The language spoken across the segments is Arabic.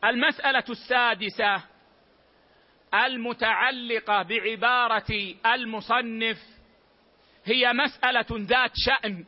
المسألة السادسة المتعلقة بعبارة المصنف هي مسألة ذات شأن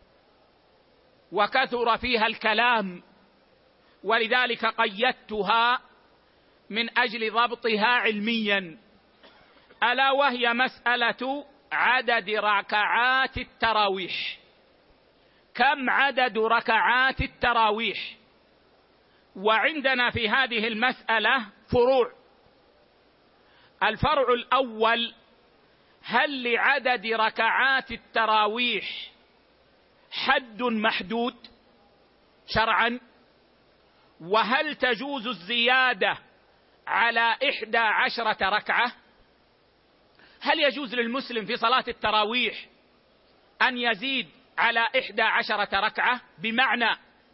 وكثر فيها الكلام، ولذلك قيدتها من أجل ضبطها علميا، ألا وهي مسألة عدد ركعات التراويح. كم عدد ركعات التراويح؟ وعندنا في هذه المسألة فروع. الفرع الأول: هل لعدد ركعات التراويح حد محدود شرعا؟ وهل تجوز الزيادة على 11 ركعة؟ هل يجوز للمسلم في صلاة التراويح أن يزيد على 11 ركعة؟ بمعنى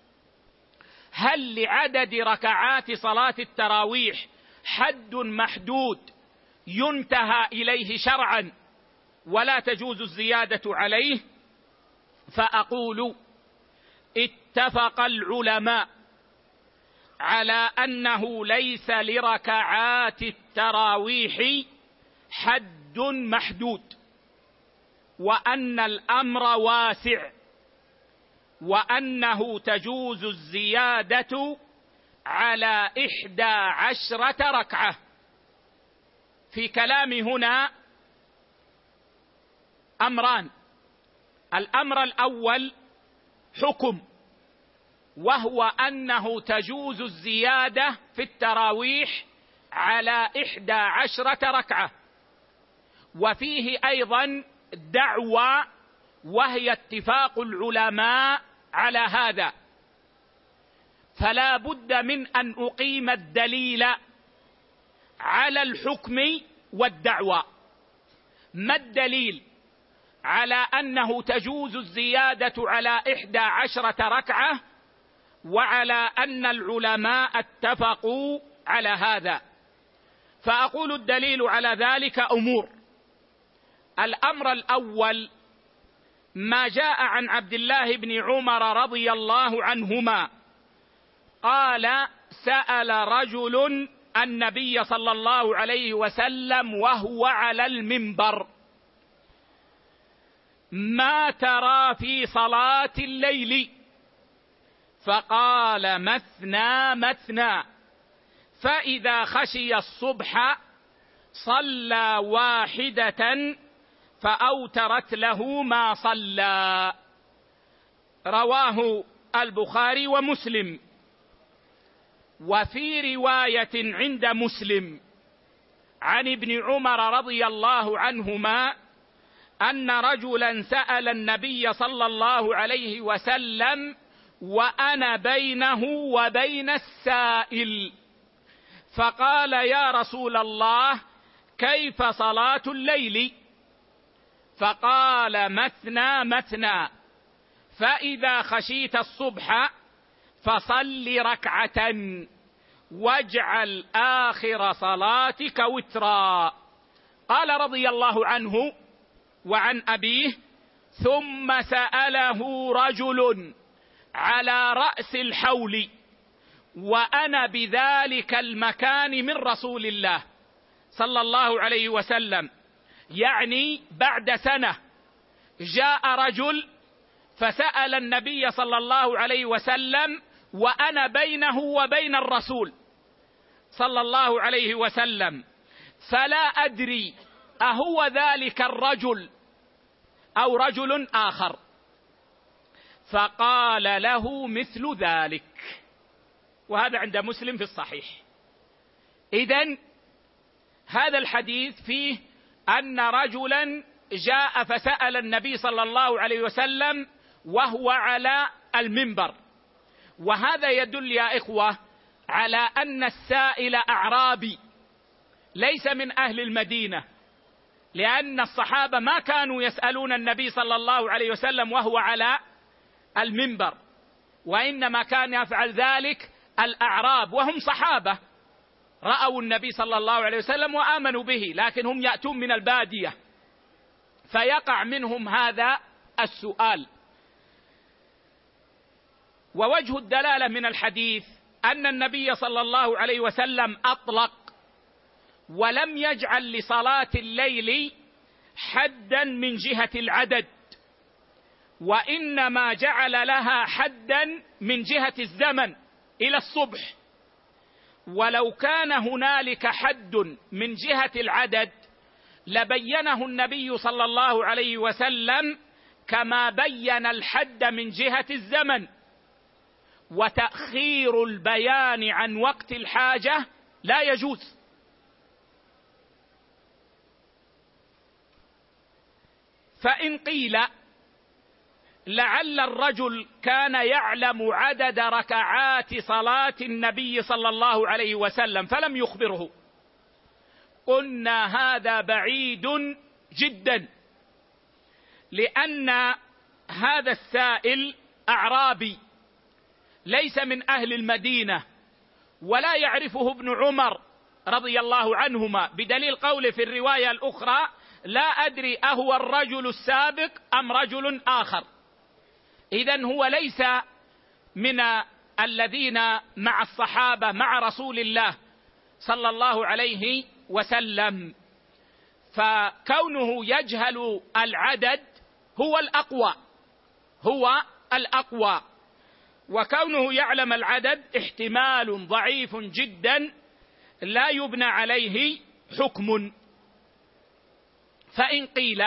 هل لعدد ركعات صلاة التراويح حد محدود ينتهى إليه شرعا ولا تجوز الزيادة عليه؟ فأقول: اتفق العلماء على أنه ليس لركعات التراويح حد محدود، وأن الأمر واسع، وأنه تجوز الزيادة على 11 ركعة. في كلامي هنا أمران: الأمر الأول حكم، وهو أنه تجوز الزيادة في التراويح على 11 ركعة، وفيه أيضا دعوى، وهي اتفاق العلماء على هذا، فلا بد من أن أقيم الدليل على الحكم والدعوى. ما الدليل على أنه تجوز الزيادة على 11 ركعة وعلى أن العلماء اتفقوا على هذا؟ فأقول الدليل على ذلك أمور. الأمر الأول: ما جاء عن عبد الله بن عمر رضي الله عنهما قال: سأل رجل النبي صلى الله عليه وسلم وهو على المنبر: ما ترى في صلاة الليل؟ فقال: مثنى مثنى، فإذا خشي الصبح صلى واحدة فأوترت له ما صلى. رواه البخاري ومسلم. وفي رواية عند مسلم عن ابن عمر رضي الله عنهما أن رجلا سأل النبي صلى الله عليه وسلم وأنا بينه وبين السائل، فقال: يا رسول الله، كيف صلاة الليل؟ فقال: مثنى مثنى، فإذا خشيت الصبح فصل ركعة واجعل آخر صلاتك وترا. قال رضي الله عنه وعن أبيه: ثم سأله رجل على رأس الحول وأنا بذلك المكان من رسول الله صلى الله عليه وسلم، يعني بعد سنة جاء رجل فسأل النبي صلى الله عليه وسلم وأنا بينه وبين الرسول صلى الله عليه وسلم، فلا أدري أهو ذلك الرجل أو رجل آخر، فقال له مثل ذلك. وهذا عند مسلم في الصحيح. إذن هذا الحديث فيه أن رجلا جاء فسأل النبي صلى الله عليه وسلم وهو على المنبر، وهذا يدل يا إخوة على أن السائل أعرابي ليس من أهل المدينة، لأن الصحابة ما كانوا يسألون النبي صلى الله عليه وسلم وهو على المنبر، وإنما كان يفعل ذلك الأعراب، وهم صحابة رأوا النبي صلى الله عليه وسلم وآمنوا به، لكن هم يأتون من البادية فيقع منهم هذا السؤال. ووجه الدلالة من الحديث أن النبي صلى الله عليه وسلم أطلق ولم يجعل لصلاة الليل حدا من جهة العدد، وإنما جعل لها حدا من جهة الزمن إلى الصبح. ولو كان هنالك حد من جهة العدد لبينه النبي صلى الله عليه وسلم كما بين الحد من جهة الزمن. وتأخير البيان عن وقت الحاجة لا يجوز. فإن قيل لعل الرجل كان يعلم عدد ركعات صلاة النبي صلى الله عليه وسلم فلم يخبره، قلنا هذا بعيد جدا، لأن هذا السائل أعرابي ليس من أهل المدينة ولا يعرفه ابن عمر رضي الله عنهما، بدليل قوله في الرواية الأخرى: لا أدري أهو الرجل السابق أم رجل آخر. إذن هو ليس من الذين مع الصحابة مع رسول الله صلى الله عليه وسلم، فكونه يجهل العدد هو الأقوى، وكونه يعلم العدد احتمال ضعيف جدا لا يبنى عليه حكم. فإن قيل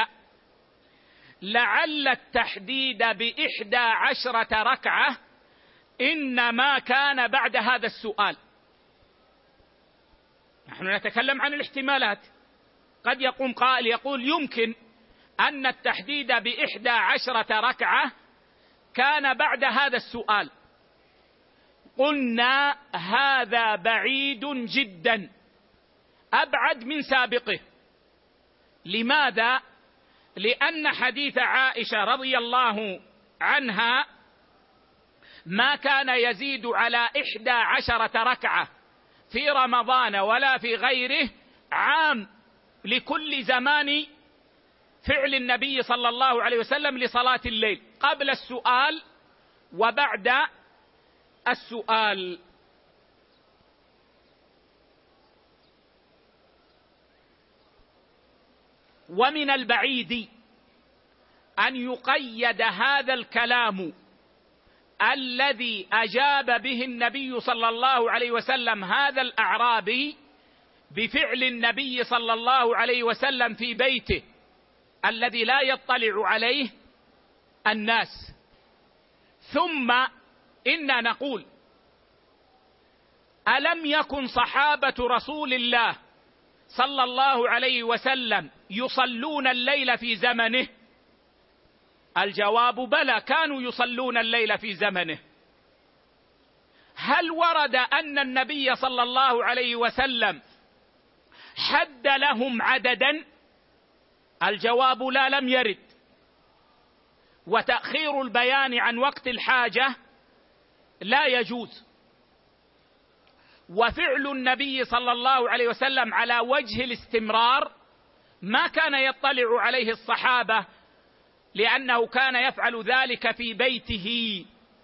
لعل التحديد ب11 ركعة إنما كان بعد هذا السؤال، نحن نتكلم عن الاحتمالات. قد يقوم قائل يقول يمكن أن التحديد ب11 ركعة كان بعد هذا السؤال. قلنا هذا بعيد جدا، أبعد من سابقه. لماذا؟ لأن حديث عائشة رضي الله عنها ما كان يزيد على 11 ركعة في رمضان ولا في غيره، عام لكل زمان فعل النبي صلى الله عليه وسلم لصلاة الليل، قبل السؤال وبعد السؤال. ومن البعيد أن يقيد هذا الكلام الذي أجاب به النبي صلى الله عليه وسلم هذا الأعرابي بفعل النبي صلى الله عليه وسلم في بيته الذي لا يطلع عليه الناس. ثم إنا نقول: ألم يكن صحابة رسول الله صلى الله عليه وسلم يصلون الليل في زمنه؟ الجواب: بلى، كانوا يصلون الليل في زمنه. هل ورد أن النبي صلى الله عليه وسلم حد لهم عددا؟ الجواب: لا، لم يرد. وتأخير البيان عن وقت الحاجة لا يجوز. وفعل النبي صلى الله عليه وسلم على وجه الاستمرار ما كان يطلع عليه الصحابة، لأنه كان يفعل ذلك في بيته.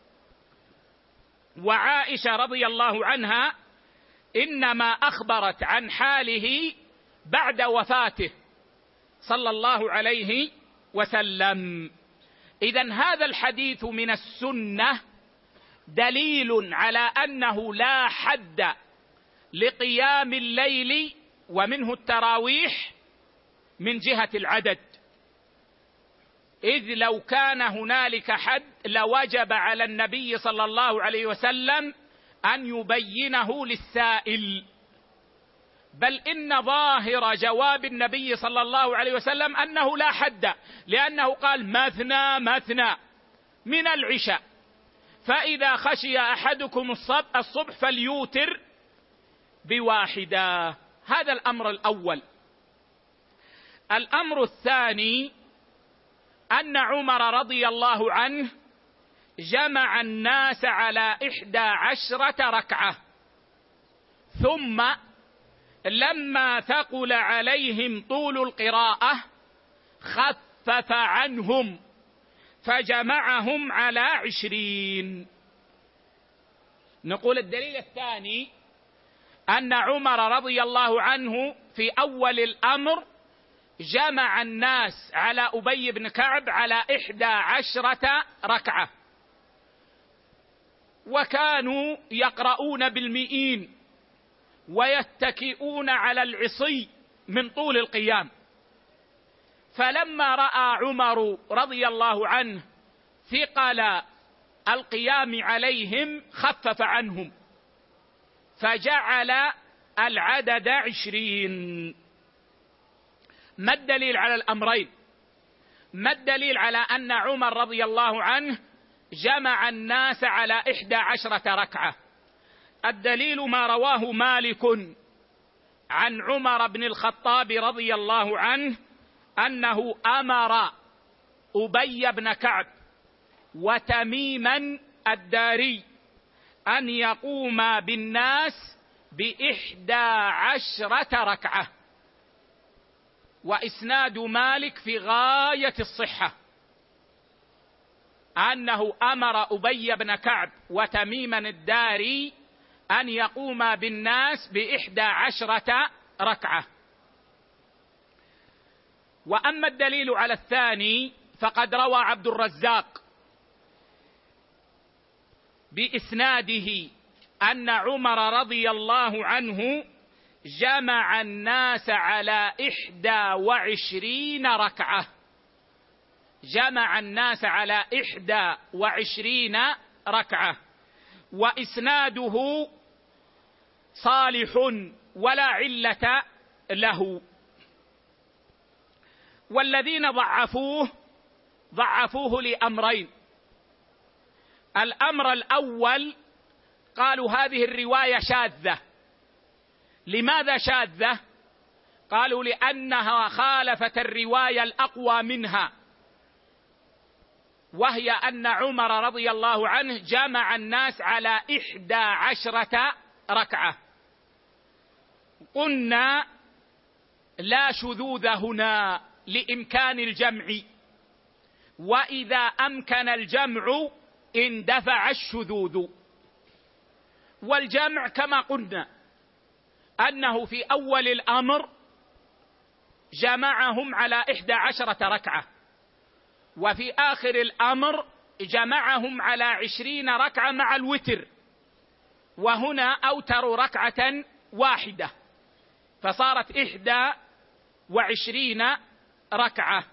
وعائشة رضي الله عنها إنما أخبرت عن حاله بعد وفاته صلى الله عليه وسلم. إذن هذا الحديث من السنة دليل على أنه لا حد لقيام الليل ومنه التراويح من جهة العدد، إذ لو كان هنالك حد لوجب على النبي صلى الله عليه وسلم أن يبينه للسائل. بل إن ظاهر جواب النبي صلى الله عليه وسلم أنه لا حد، لأنه قال: مثنى مثنى من العشاء، فإذا خشي أحدكم الصبح فليوتر بواحدة. هذا الأمر الأول. الأمر الثاني أن عمر رضي الله عنه جمع الناس على 11 ركعة، ثم لما ثقل عليهم طول القراءة خفف عنهم فجمعهم على 20. نقول الدليل الثاني أن عمر رضي الله عنه في أول الأمر جمع الناس على أبي بن كعب على 11 ركعة، وكانوا يقرؤون بالمئين ويتكئون على العصي من طول القيام. فلما رأى عمر رضي الله عنه ثقل القيام عليهم خفف عنهم فجعل العدد 20. ما الدليل على الأمرين؟ ما الدليل على أن عمر رضي الله عنه جمع الناس على 11 ركعة؟ الدليل ما رواه مالك عن عمر بن الخطاب رضي الله عنه أنه أمر أبي بن كعب وتميما الداري أن يقوما بالناس ب11 ركعة، وإسناد مالك في غاية الصحة، أنه أمر أبي بن كعب وتميما الداري أن يقوما بالناس ب11 ركعة. وأما الدليل على الثاني فقد روى عبد الرزاق بإسناده أن عمر رضي الله عنه جمع الناس على 21 ركعة، جمع الناس على 21 ركعة، وإسناده صالح ولا علة له. والذين ضعفوه لأمرين. الأمر الأول قالوا هذه الرواية شاذة. لماذا شاذة؟ قالوا لأنها خالفت الرواية الأقوى منها، وهي أن عمر رضي الله عنه جمع الناس على 11 ركعة. قلنا لا شذوذ هنا لإمكان الجمع، وإذا أمكن الجمع اندفع الشذوذ. والجمع كما قلنا أنه في أول الأمر جمعهم على 11 ركعة، وفي آخر الأمر جمعهم على 20 ركعة مع الوتر، وهنا أوتروا ركعة واحدة فصارت 21 ركعة.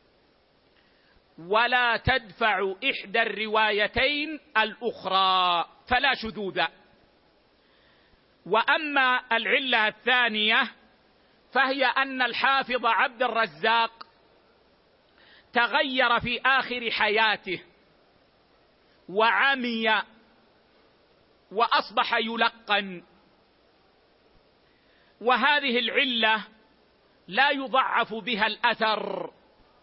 ولا تدفع إحدى الروايتين الأخرى فلا شذوذ. وأما العلة الثانية فهي أن الحافظ عبد الرزاق تغير في آخر حياته وعمي وأصبح يلقن، وهذه العلة لا يضعف بها الأثر،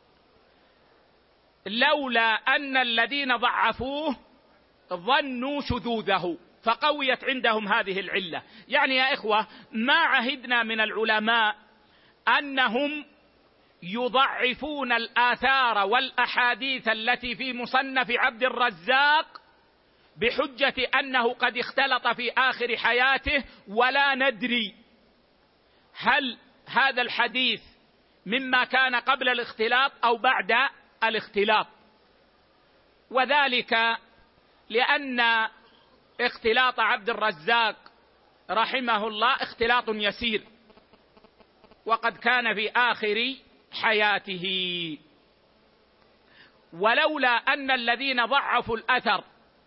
لولا أن الذين ضعفوه ظنوا شذوذه فقويت عندهم هذه العلة. يعني يا إخوة ما عهدنا من العلماء أنهم يضعفون الآثار والأحاديث التي في مصنف عبد الرزاق بحجة أنه قد اختلط في آخر حياته، ولا ندري هل هذا الحديث مما كان قبل الاختلاط أو بعد الاختلاط، وذلك لأن اختلاط عبد الرزاق رحمه الله اختلاط يسير، وقد كان في آخر حياته. ولولا أن الذين ضعفوا الأثر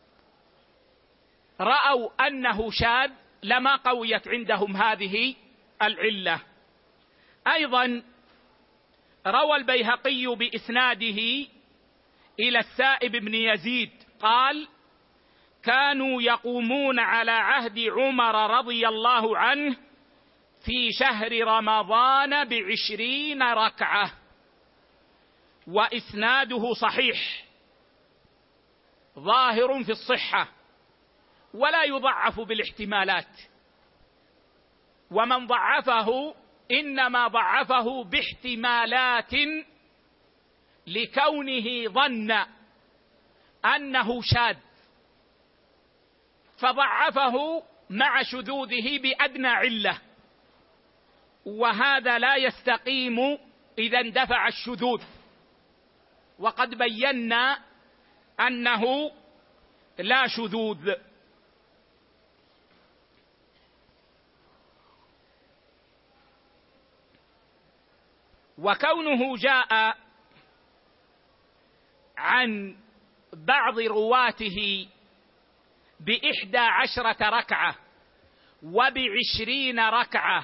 رأوا أنه شاذ لما قويت عندهم هذه العلة. أيضا روى البيهقي بإسناده إلى السائب بن يزيد قال: كانوا يقومون على عهد عمر رضي الله عنه في شهر رمضان ب20 ركعة، وإسناده صحيح ظاهر في الصحة ولا يضعف بالاحتمالات، ومن ضعفه إنما ضعفه باحتمالات لكونه ظن أنه شاذ، فضعفه مع شذوذه بأدنى علة، وهذا لا يستقيم إذا اندفع الشذوذ، وقد بينا أنه لا شذوذ. وكونه جاء عن بعض رواته ب11 ركعة وب20 ركعة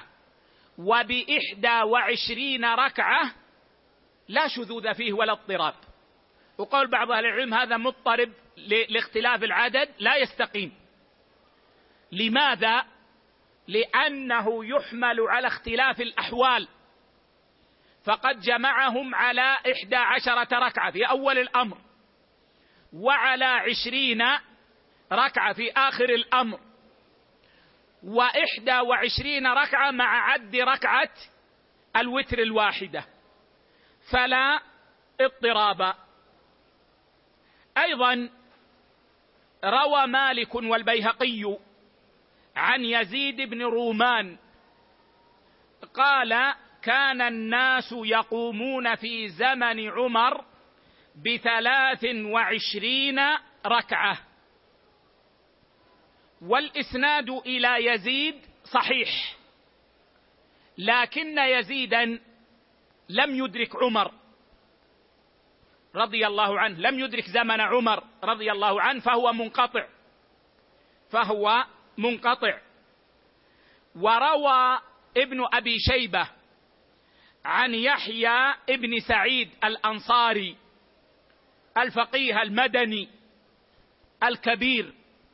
وب21 ركعة لا شذوذ فيه ولا اضطراب. وقول بعض أهل العلم هذا مضطرب لاختلاف العدد لا يستقيم. لماذا؟ لأنه يحمل على اختلاف الأحوال، فقد جمعهم على 11 ركعة في أول الأمر، وعلى 20 ركعة في آخر الأمر، و21 ركعة مع عد ركعة الوتر الواحدة، فلا اضطراب. أيضا روى مالك والبيهقي عن يزيد بن رومان قال: كان الناس يقومون في زمن عمر ب23 ركعة. والإسناد إلى يزيد صحيح، لكن يزيدا لم يدرك عمر رضي الله عنه، لم يدرك زمن عمر رضي الله عنه، فهو منقطع. وروى ابن أبي شيبة عن يحيى ابن سعيد الأنصاري الفقيه المدني الكبير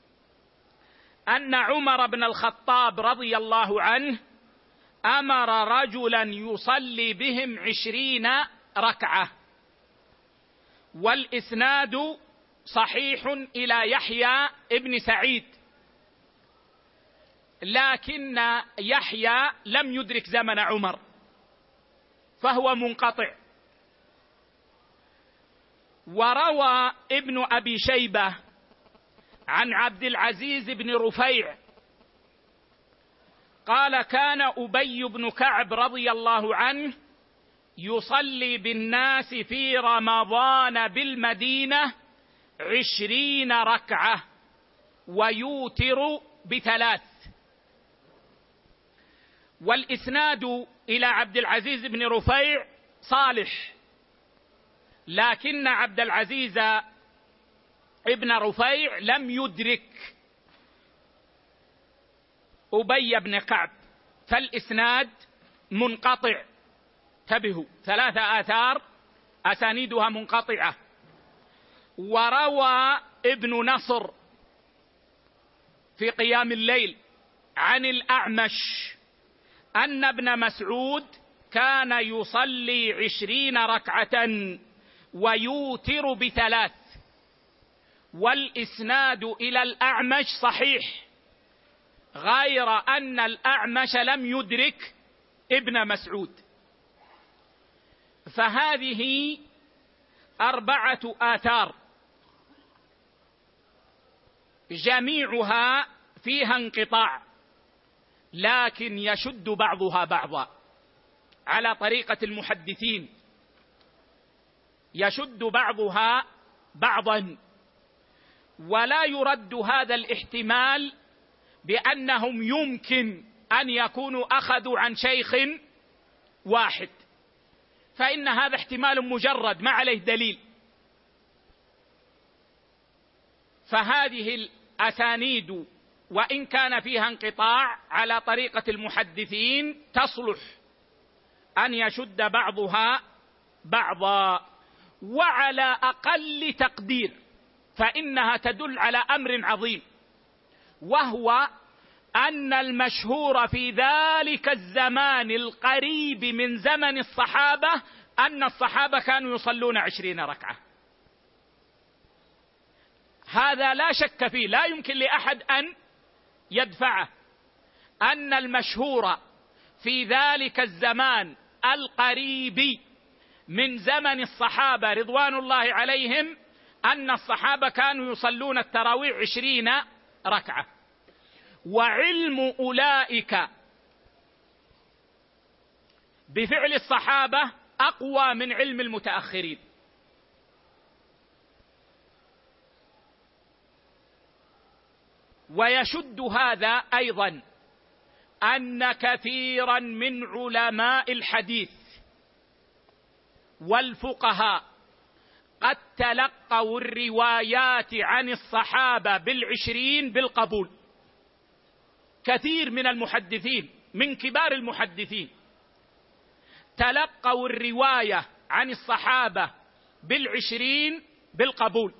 أن عمر بن الخطاب رضي الله عنه أمر رجلا يصلي بهم 20 ركعة. والإسناد صحيح إلى يحيى ابن سعيد، لكن يحيى لم يدرك زمن عمر فهو منقطع. وروى ابن أبي شيبة عن عبد العزيز بن رفيع قال: كان أبي بن كعب رضي الله عنه يصلي بالناس في رمضان بالمدينة 20 ركعة ويوتر ب3. والإسناد إلى عبد العزيز بن رفيع صالح، لكن عبد العزيز ابن رفيع لم يدرك أبي بن كعب، فالإسناد منقطع. انتبهوا، 3 آثار أسانيدها منقطعة. وروى ابن نصر في قيام الليل عن الأعمش أن ابن مسعود كان يصلي 20 ركعة ويوتر ب3. والإسناد إلى الأعمش صحيح، غير أن الأعمش لم يدرك ابن مسعود. فهذه 4 آثار جميعها فيها انقطاع، لكن يشد بعضها بعضا على طريقة المحدثين، يشد بعضها بعضا. ولا يرد هذا الاحتمال بأنهم يمكن أن يكونوا أخذوا عن شيخ واحد، فإن هذا احتمال مجرد ما عليه دليل. فهذه الأسانيد وإن كان فيها انقطاع على طريقة المحدثين تصلح أن يشد بعضها بعضا. وعلى أقل تقدير فإنها تدل على أمر عظيم، وهو أن المشهور في ذلك الزمان القريب من زمن الصحابة أن الصحابة كانوا يصلون 20 ركعة. هذا لا شك فيه، لا يمكن لأحد أن يدفعه، أن المشهور في ذلك الزمان القريب من زمن الصحابة رضوان الله عليهم أن الصحابة كانوا يصلون التراويح 20 ركعة. وعلم أولئك بفعل الصحابة أقوى من علم المتأخرين. ويشد هذا أيضا أن كثيرا من علماء الحديث والفقهاء قد تلقوا الروايات عن الصحابة بالعشرين بالقبول. كثير من المحدثين من كبار المحدثين تلقوا الرواية عن الصحابة بالعشرين بالقبول،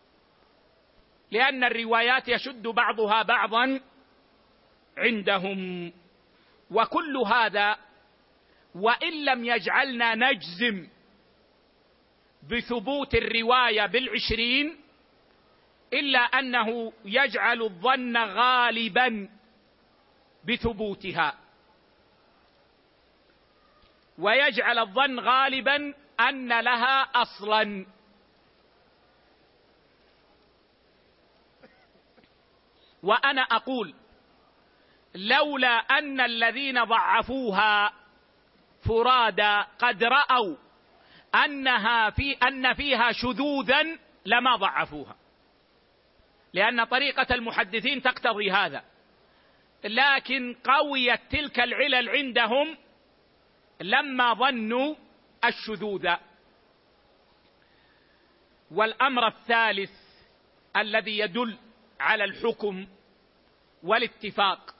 لأن الروايات يشد بعضها بعضا عندهم. وكل هذا وإن لم يجعلنا نجزم بثبوت الرواية بالعشرين، إلا أنه يجعل الظن غالبا بثبوتها، ويجعل الظن غالبا أن لها أصلا. وأنا أقول لولا أن الذين ضعفوها فرادى قد رأوا أن فيها شذوذا لما ضعفوها، لأن طريقة المحدثين تقتضي هذا، لكن قويت تلك العلل عندهم لما ظنوا الشذوذ. والأمر الثالث الذي يدل على الحكم والاتفاق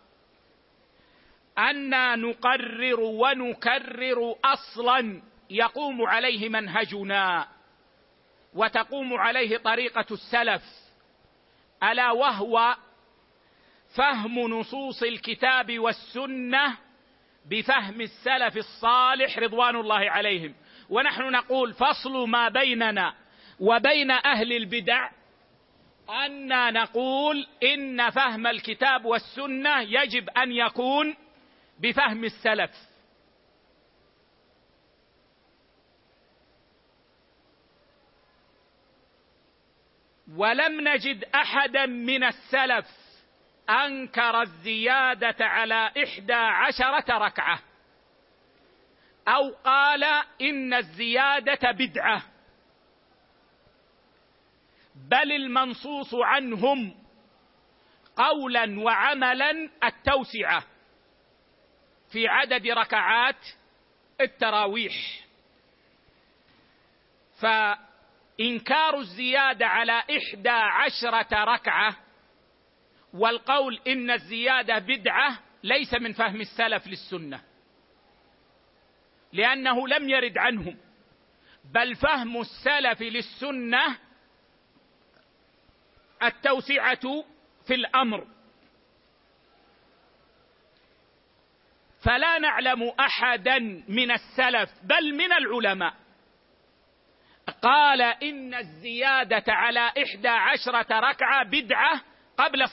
أن نقرر ونكرر أصلا يقوم عليه منهجنا وتقوم عليه طريقة السلف، ألا وهو فهم نصوص الكتاب والسنة بفهم السلف الصالح رضوان الله عليهم. ونحن نقول فصل ما بيننا وبين أهل البدع أن نقول إن فهم الكتاب والسنة يجب أن يكون بفهم السلف. ولم نجد أحدا من السلف أنكر الزيادة على 11 ركعة أو قال إن الزيادة بدعة، بل المنصوص عنهم قولا وعملا التوسعة في عدد ركعات التراويح. فإنكار الزيادة على 11 ركعة والقول إن الزيادة بدعة ليس من فهم السلف للسنة، لأنه لم يرد عنهم، بل فهم السلف للسنة التوسعة في الأمر. فلا نعلم أحدا من السلف بل من العلماء قال إن الزيادة على 11 ركعة بدعة قبل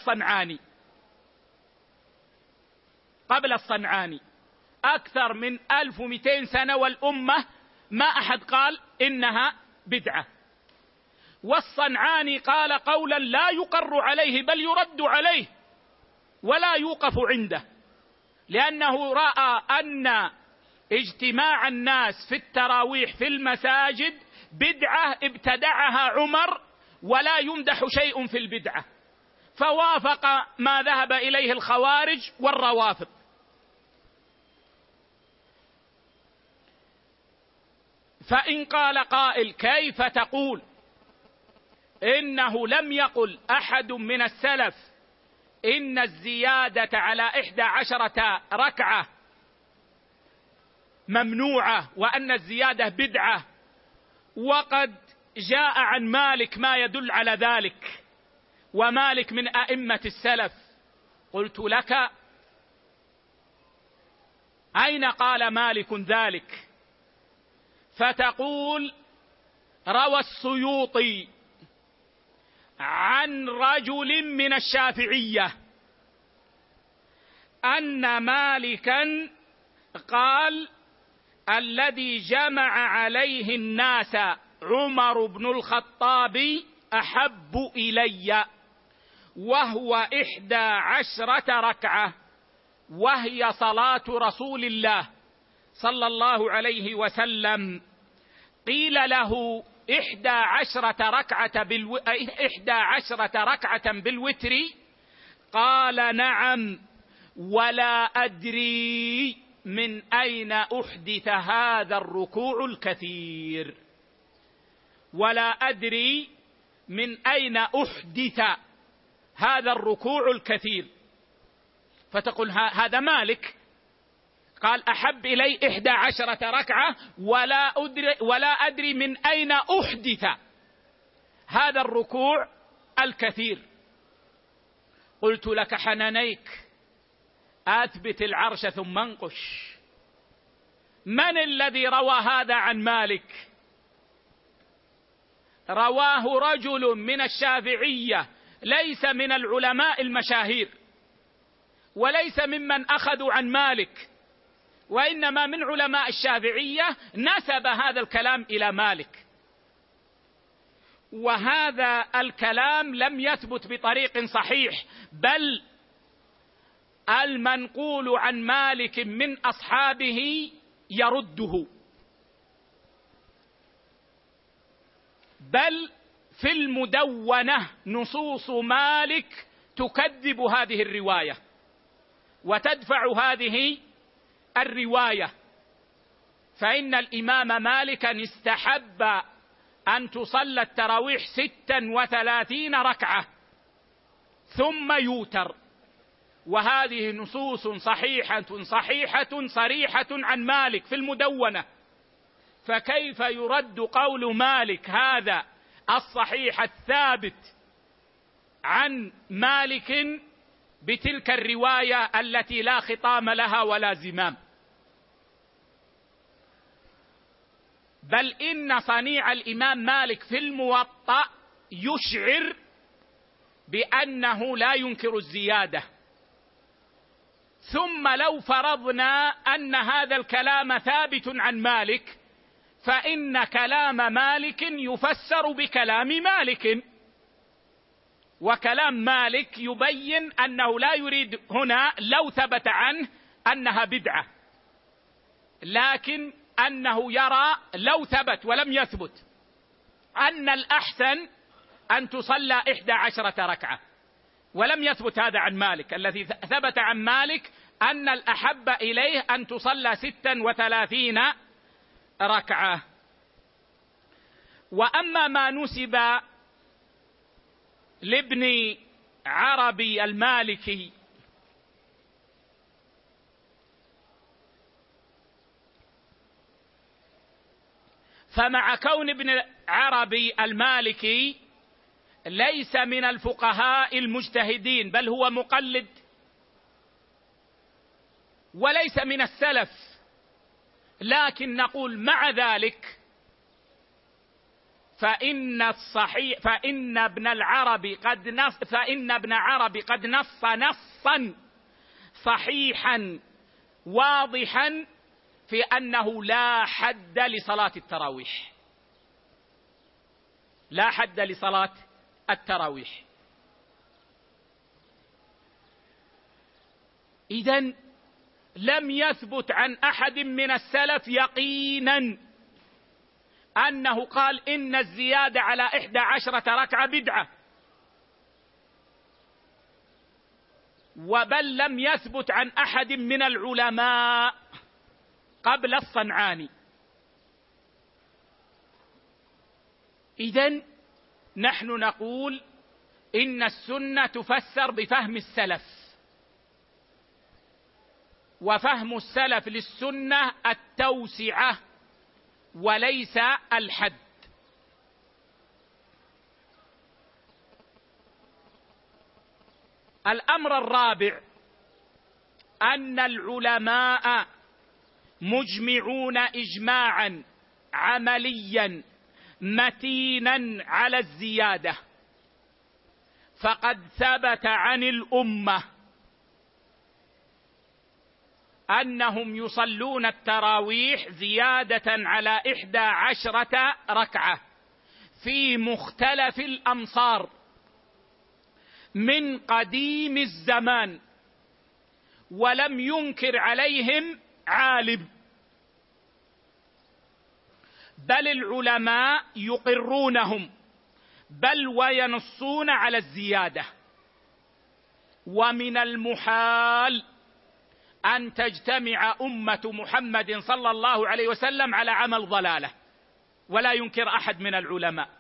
الصنعاني أكثر من 1200 سنة والأمة ما أحد قال إنها بدعة. والصنعاني قال قولا لا يقر عليه بل يرد عليه ولا يوقف عنده، لأنه رأى أن اجتماع الناس في التراويح في المساجد بدعة ابتدعها عمر ولا يمدح شيء في البدعة، فوافق ما ذهب إليه الخوارج والروافض. فإن قال قائل كيف تقول إنه لم يقل أحد من السلف إن الزيادة على 11 ركعة ممنوعة وأن الزيادة بدعة، وقد جاء عن مالك ما يدل على ذلك، ومالك من أئمة السلف. قلت لك أين قال مالك ذلك؟ فتقول روى السيوطي عن رجل من الشافعية أن مالكا قال الذي جمع عليه الناس عمر بن الخطاب أحب إلي، وهو 11 ركعة، وهي صلاة رسول الله صلى الله عليه وسلم. قيل له 11 ركعة بالوتر؟ قال نعم، ولا أدري من أين أحدث هذا الركوع الكثير، ولا أدري من أين أحدث هذا الركوع الكثير. فتقول هذا مالك قال أحب إلي 11 ركعة ولا أدري من أين أحدث هذا الركوع الكثير. قلت لك حنانيك، أثبت العرش ثم انقش. من الذي روى هذا عن مالك؟ رواه رجل من الشافعية، ليس من العلماء المشاهير، وليس ممن أخذوا عن مالك، وإنما من علماء الشافعية، نسب هذا الكلام إلى مالك. وهذا الكلام لم يثبت بطريق صحيح، بل المنقول عن مالك من أصحابه يرده، بل في المدونة نصوص مالك تكذب هذه الرواية وتدفع هذه الرواية. فإن الإمام مالكا استحب أن تصلى التراويح 36 ركعة ثم يوتر، وهذه نصوص صحيحة صريحة عن مالك في المدونة. فكيف يرد قول مالك هذا الصحيح الثابت عن مالك بتلك الرواية التي لا خطام لها ولا زمام؟ بل إن صنيع الإمام مالك في الموطأ يشعر بأنه لا ينكر الزيادة. ثم لو فرضنا أن هذا الكلام ثابت عن مالك، فإن كلام مالك يفسر بكلام مالك، وكلام مالك يبين أنه لا يريد هنا لو ثبت عنه أنها بدعة، لكن أنه يرى لو ثبت ولم يثبت أن الأحسن أن تصلى 11 ركعة، ولم يثبت هذا عن مالك. الذي ثبت عن مالك أن الأحب إليه أن تصلى 36 ركعة. وأما ما نسب لابن عربي المالكي فمع كون ابن عربي المالكي ليس من الفقهاء المجتهدين، بل هو مقلد، وليس من السلف، لكن نقول مع ذلك فإن ابن عربي قد نص نصا صحيحا واضحا في أنه لا حد لصلاة التراويح، لا حد لصلاة التراويح. إذن لم يثبت عن أحد من السلف يقينا أنه قال إن الزيادة على 11 ركعة بدعة، وبل لم يثبت عن أحد من العلماء قبل الصنعاني. إذن نحن نقول إن السنة تفسر بفهم السلف، وفهم السلف للسنة التوسعة وليس الحد. الأمر الرابع أن العلماء مجمعون إجماعا عمليا متينا على الزيادة، فقد ثبت عن الأمة أنهم يصلون التراويح زيادة على 11 ركعة في مختلف الأمصار من قديم الزمان، ولم ينكر عليهم عالم، بل العلماء يقرونهم، بل وينصون على الزيادة. ومن المحال أن تجتمع أمة محمد صلى الله عليه وسلم على عمل ضلالة، ولا ينكر أحد من العلماء.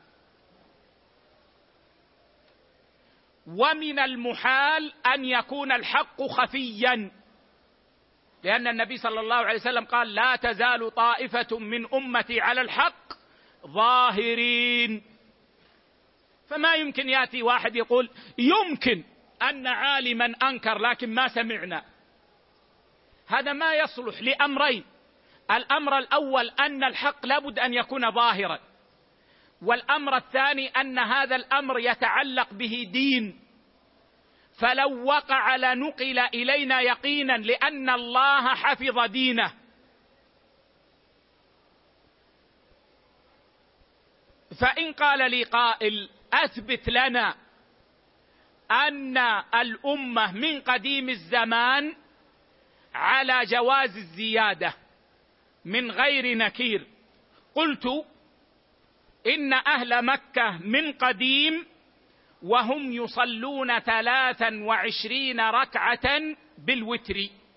ومن المحال أن يكون الحق خفيا، لأن النبي صلى الله عليه وسلم قال: لا تزال طائفة من أمتي على الحق ظاهرين. فما يمكن يأتي واحد يقول يمكن أن عالما أنكر لكن ما سمعنا. هذا ما يصلح لأمرين: الأمر الأول أن الحق لابد أن يكون ظاهرا، والأمر الثاني أن هذا الأمر يتعلق به دين، فلو وقع لنقل إلينا يقينا، لأن الله حفظ دينه. فإن قال لي قائل: أثبت لنا أن الأمة من قديم الزمان على جواز الزيادة من غير نكير، قلت: إن أهل مكة من قديم وهم يصلون 23 ركعة بالوتر،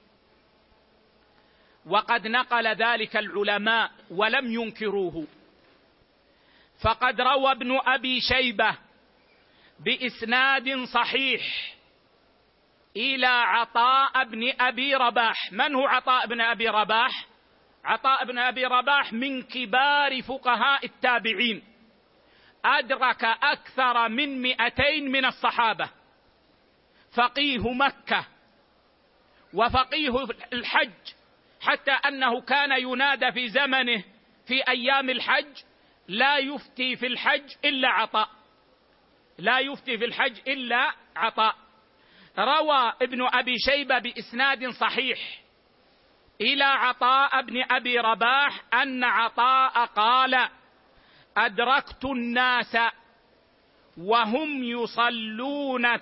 وقد نقل ذلك العلماء ولم ينكروه. فقد روى ابن أبي شيبة بإسناد صحيح إلى عطاء بن أبي رباح. من هو عطاء بن أبي رباح؟ عطاء بن أبي رباح من كبار فقهاء التابعين، أدرك أكثر من 200 من الصحابة، فقيه مكة وفقيه الحج، حتى أنه كان ينادى في زمنه في أيام الحج: لا يفتي في الحج إلا عطاء، لا يفتي في الحج إلا عطاء. روى ابن أبي شيبة بإسناد صحيح إلى عطاء بن أبي رباح أن عطاء قال: أدركت الناس وهم يصلون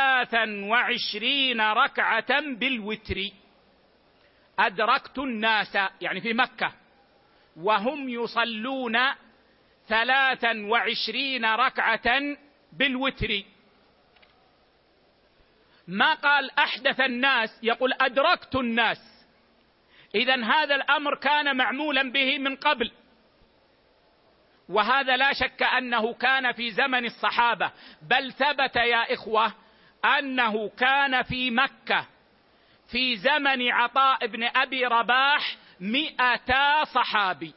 23 ركعة بالوتر. أدركت الناس يعني في مكة وهم يصلون 23 ركعة بالوتر. ما قال أحدث الناس، يقول أدركت الناس. إذن هذا الأمر كان معمولا به من قبل، وهذا لا شك أنه كان في زمن الصحابة، بل ثبت يا إخوة أنه كان في مكة في زمن عطاء بن أبي رباح 200 صحابي.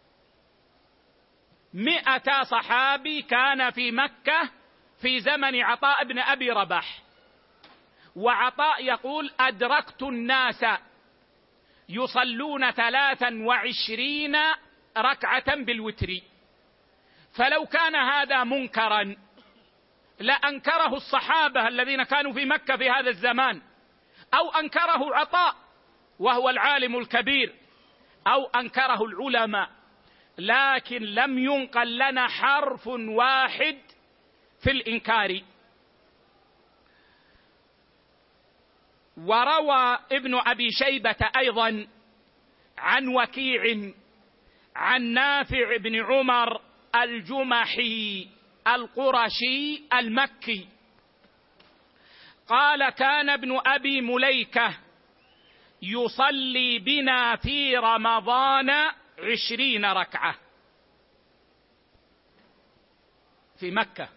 200 صحابي كان في مكة في زمن عطاء بن أبي رباح، وعطاء يقول: أدركت الناس يصلون 23 ركعة بالوتر. فلو كان هذا منكرا لأنكره الصحابة الذين كانوا في مكة في هذا الزمان، أو أنكره عطاء وهو العالم الكبير، أو أنكره العلماء، لكن لم ينقل لنا حرف واحد في الإنكار. وروى ابن أبي شيبة أيضا عن وكيع عن نافع بن عمر الجمحي القرشي المكي قال: كان ابن أبي مليكة يصلي بنا في رمضان 20 ركعة في مكة.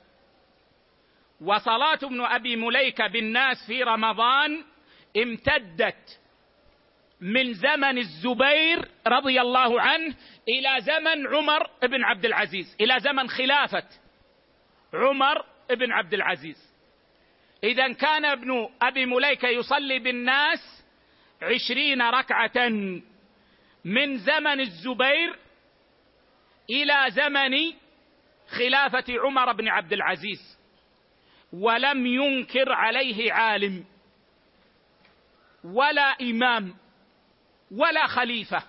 وصلاة ابن أبي مليكة بالناس في رمضان امتدت من زمن الزبير رضي الله عنه إلى زمن عمر بن عبد العزيز، إلى زمن خلافة عمر بن عبد العزيز. إذن كان ابن أبي مليكة يصلي بالناس 20 ركعة من زمن الزبير إلى زمن خلافة عمر بن عبد العزيز، ولم ينكر عليه عالم ولا إمام ولا خليفة.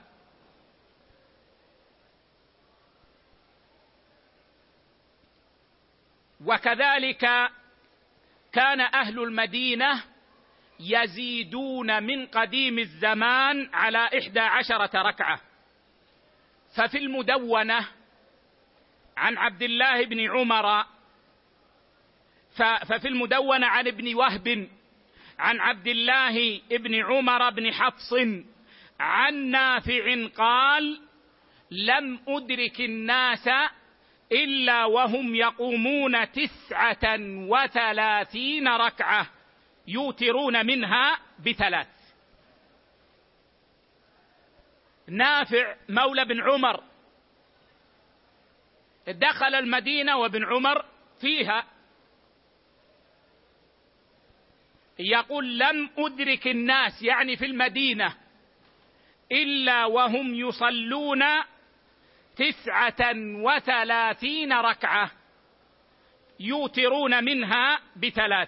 وكذلك كان أهل المدينة يزيدون من قديم الزمان على 11 ركعة. ففي المدونة عن عبد الله بن عمر، ففي المدونة عن ابن وهب عن عبد الله بن عمر بن حفص عن نافع قال: لم أدرك الناس إلا وهم يقومون 39 ركعة يوترون منها ب3. نافع مولى بن عمر دخل المدينة وابن عمر فيها، يقول: لم أدرك الناس، يعني في المدينة، إلا وهم يصلون 39 ركعة يوترون منها ب3.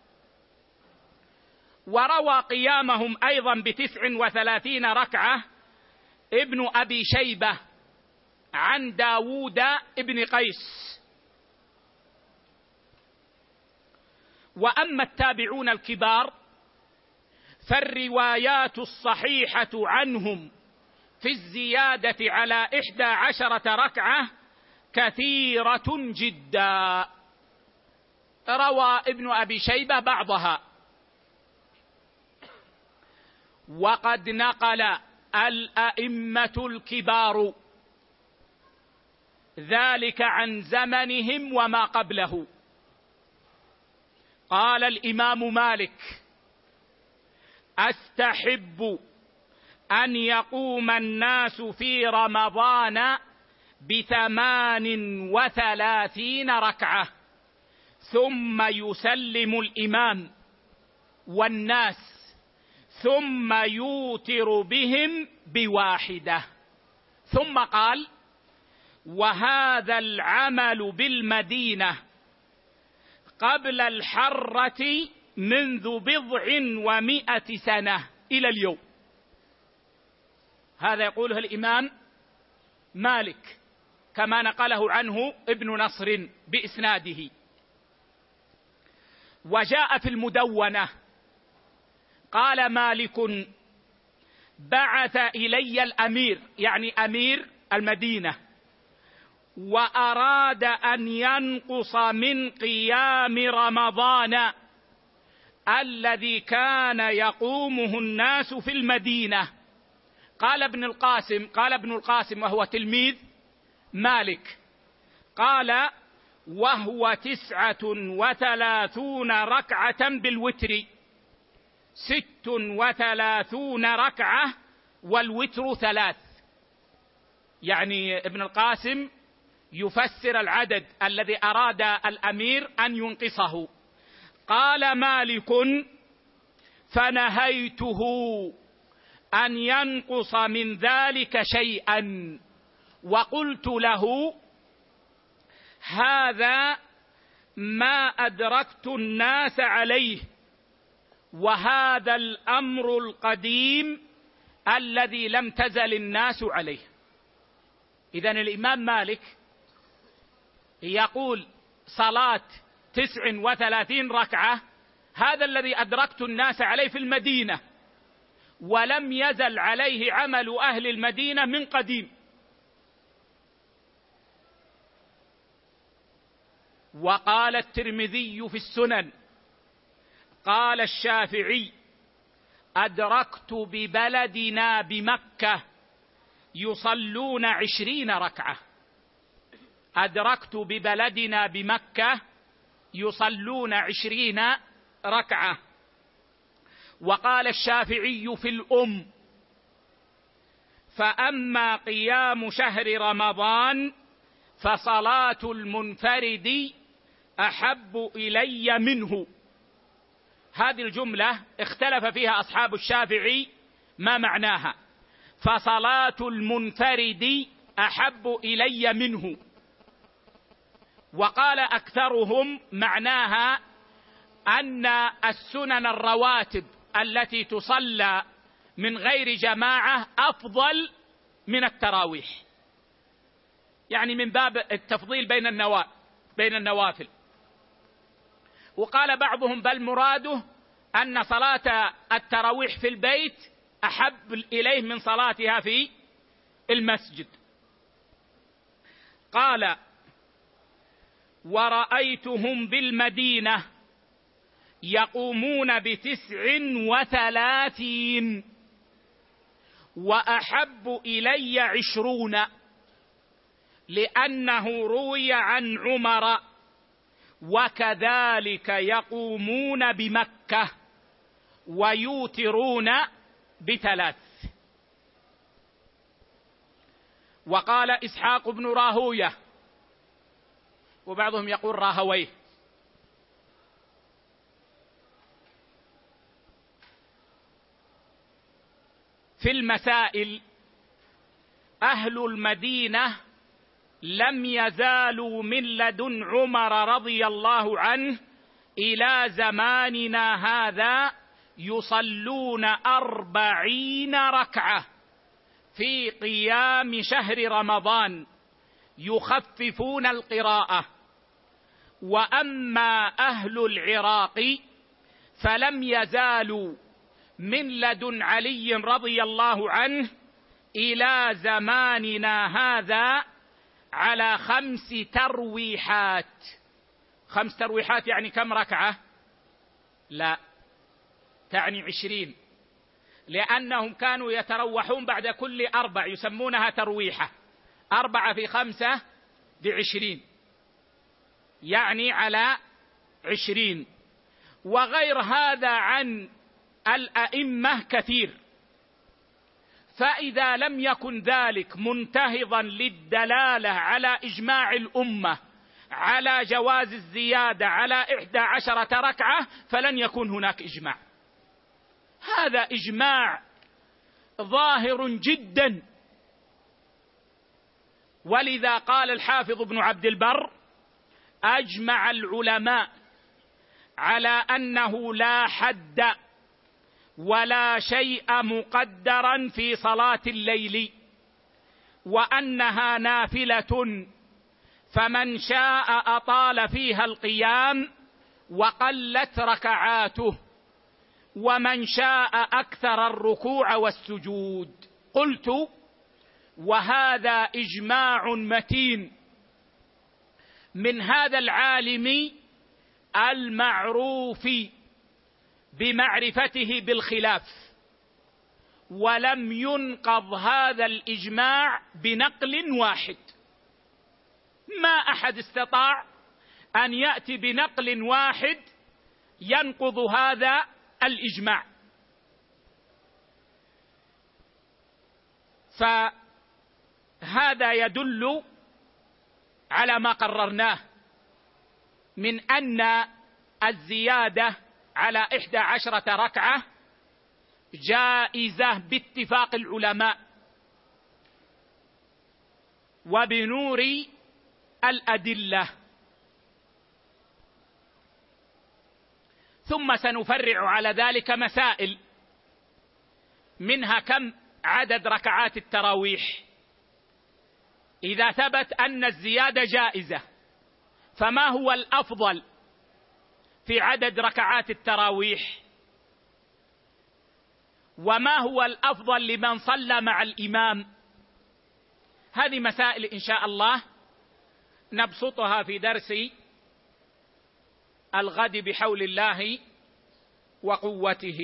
وروى قيامهم أيضا ب39 ركعة ابن أبي شيبة عن داود ابن قيس. وأما التابعون الكبار فالروايات الصحيحة عنهم في الزيادة على 11 ركعة كثيرة جدا. روى ابن أبي شيبة بعضها. وقد نقل الأئمة الكبار ذلك عن زمنهم وما قبله. قال الإمام مالك: أستحب أن يقوم الناس في رمضان ب38 ركعة ثم يسلم الإمام والناس ثم يوتر بهم ب1. ثم قال: وهذا العمل بالمدينة قبل الحرة منذ 100 سنة إلى اليوم. هذا يقوله الإمام مالك كما نقله عنه ابن نصر بإسناده. وجاء في المدونة قال مالك: بعث إلي الأمير، يعني أمير المدينة، وأراد أن ينقص من قيام رمضان الذي كان يقومه الناس في المدينة. قال ابن القاسم وهو تلميذ مالك، قال: وهو 39 ركعة بالوتر، 36 ركعة والوتر 3. يعني ابن القاسم يفسر العدد الذي أراد الأمير أن ينقصه. قال مالك: فنهيته أن ينقص من ذلك شيئا، وقلت له: هذا ما أدركت الناس عليه، وهذا الأمر القديم الذي لم تزل الناس عليه. إذن الإمام مالك يقول صلاة 39 ركعة هذا الذي أدركت الناس عليه في المدينة، ولم يزل عليه عمل أهل المدينة من قديم. وقال الترمذي في السنن: قال الشافعي: أدركت ببلدنا بمكة يصلون 20 ركعة. أدركت ببلدنا بمكة يصلون 20 ركعة. وقال الشافعي في الأم: فأما قيام شهر رمضان فصلاة المنفرد أحب إلي منه. هذه الجملة اختلف فيها أصحاب الشافعي ما معناها. فصلاة المنفرد أحب إلي منه. وقال أكثرهم معناها أن السنن الرواتب التي تصلى من غير جماعة أفضل من التراويح، يعني من باب التفضيل بين النوافل. وقال بعضهم بل مراده أن صلاة التراويح في البيت أحب إليه من صلاتها في المسجد. قال ورأيتهم بالمدينة يقومون ب39 وأحب إلي 20 لأنه روي عن عمر وكذلك يقومون بمكة ويوترون ب3. وقال إسحاق بن راهوية وبعضهم يقول راهويه في المسائل أهل المدينة لم يزالوا من لدن عمر رضي الله عنه إلى زماننا هذا يصلون 40 ركعة في قيام شهر رمضان يخففون القراءة. وأما أهل العراق فلم يزالوا من لدن علي رضي الله عنه إلى زماننا هذا على 5 ترويحات. 5 ترويحات يعني كم ركعة؟ لا، تعني 20، لأنهم كانوا يتروحون بعد كل 4 يسمونها ترويحة. 4 في 5 ب20 يعني على 20. وغير هذا عن الأئمة كثير. فإذا لم يكن ذلك منتهضا للدلالة على إجماع الأمة على جواز الزيادة على 11 ركعة فلن يكون هناك إجماع. هذا إجماع ظاهر جدا. ولذا قال الحافظ ابن عبد البر أجمع العلماء على أنه لا حد ولا شيء مقدرا في صلاة الليل، وأنها نافلة، فمن شاء أطال فيها القيام وقلت ركعاته، ومن شاء أكثر الركوع والسجود. قلت وهذا إجماع متين من هذا العالم المعروف بمعرفته بالخلاف، ولم ينقض هذا الإجماع بنقل واحد. ما أحد استطاع أن يأتي بنقل واحد ينقض هذا الإجماع. فهذا يدل على ما قررناه من أن الزيادة على 11 ركعة جائزة باتفاق العلماء وبنور الأدلة. ثم سنفرع على ذلك مسائل، منها كم عدد ركعات التراويح إذا ثبت أن الزيادة جائزة، فما هو الأفضل في عدد ركعات التراويح، وما هو الأفضل لمن صلى مع الإمام. هذه مسائل إن شاء الله نبسطها في درس الغد بحول الله وقوته،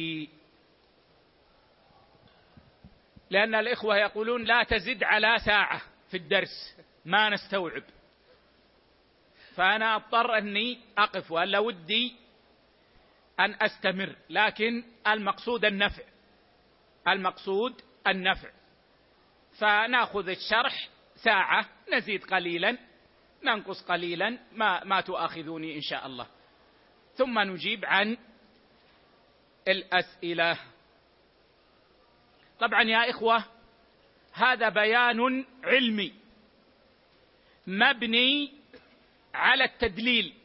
لأن الإخوة يقولون لا تزد على ساعة في الدرس ما نستوعب، فأنا أضطر أني أقف، ولا ودي أن أستمر، لكن المقصود النفع، المقصود النفع. فنأخذ الشرح ساعة، نزيد قليلا ننقص قليلا، ما تؤاخذوني إن شاء الله، ثم نجيب عن الأسئلة. طبعا يا إخوة هذا بيان علمي مبني على التدليل،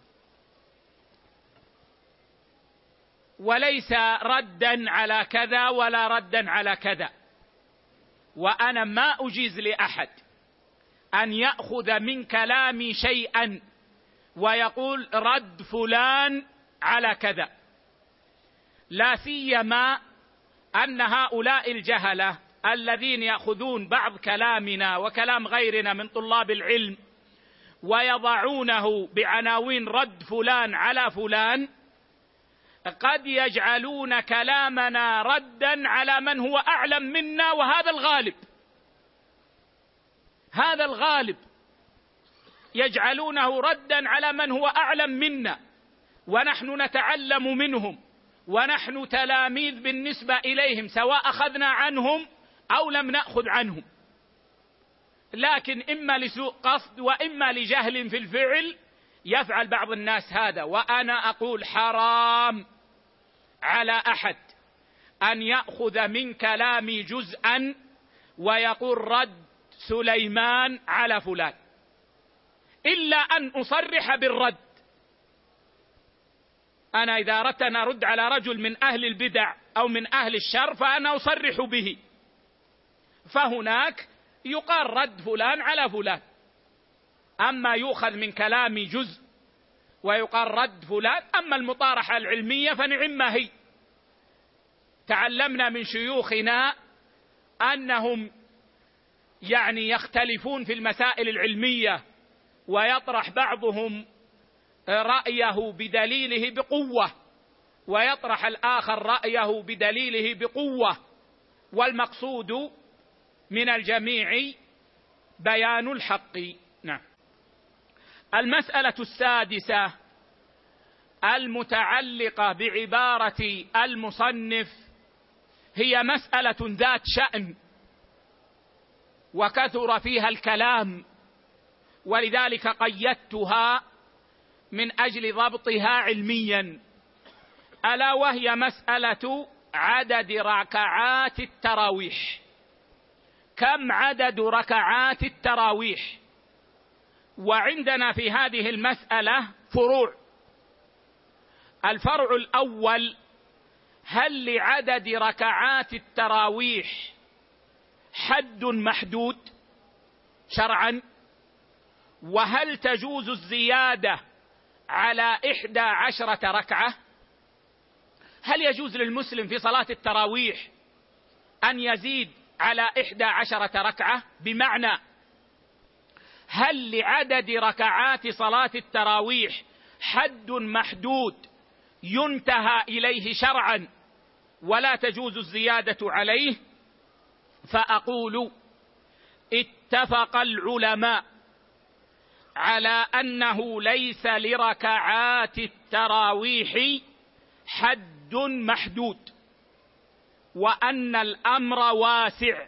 وليس ردا على كذا ولا ردا على كذا. وأنا ما أجيز لأحد أن يأخذ من كلامي شيئا ويقول رد فلان على كذا، لا سيما أن هؤلاء الجهلة الذين يأخذون بعض كلامنا وكلام غيرنا من طلاب العلم ويضعونه بعناوين رد فلان على فلان، قد يجعلون كلامنا ردا على من هو أعلم منا، وهذا الغالب، هذا الغالب، يجعلونه ردا على من هو أعلم منا، ونحن نتعلم منهم، ونحن تلاميذ بالنسبة إليهم، سواء أخذنا عنهم أو لم نأخذ عنهم، لكن إما لسوء قصد وإما لجهل في الفعل يفعل بعض الناس هذا. وأنا أقول حرام على أحد أن يأخذ من كلامي جزءا ويقول رد سليمان على فلان، إلا أن أصرح بالرد. أنا إذا أردت أن أرد على رجل من أهل البدع أو من أهل الشر فأنا أصرح به، فهناك يقال رد فلان على فلان. أما يؤخذ من كلامي جزء ويقال رد فلان، أما المطارحة العلمية فنعم هي. تعلمنا من شيوخنا أنهم يختلفون في المسائل العلمية، ويطرح بعضهم رأيه بدليله بقوة، ويطرح الآخر رأيه بدليله بقوة، والمقصود من الجميع بيان الحق. نعم. المسألة السادسة المتعلقة بعبارة المصنف هي مسألة ذات شأن وكثر فيها الكلام، ولذلك قيدتها من أجل ضبطها علميا، ألا وهي مسألة عدد ركعات التراويح. كم عدد ركعات التراويح؟ وعندنا في هذه المسألة فروع. الفرع الأول: هل لعدد ركعات التراويح حد محدود شرعا؟ وهل تجوز الزيادة على 11 ركعة؟ هل يجوز للمسلم في صلاة التراويح أن يزيد على 11 ركعة؟ بمعنى هل لعدد ركعات صلاة التراويح حد محدود ينتهى إليه شرعا ولا تجوز الزيادة عليه؟ فأقول اتفق العلماء على أنه ليس لركعات التراويح حد محدود، وأن الأمر واسع،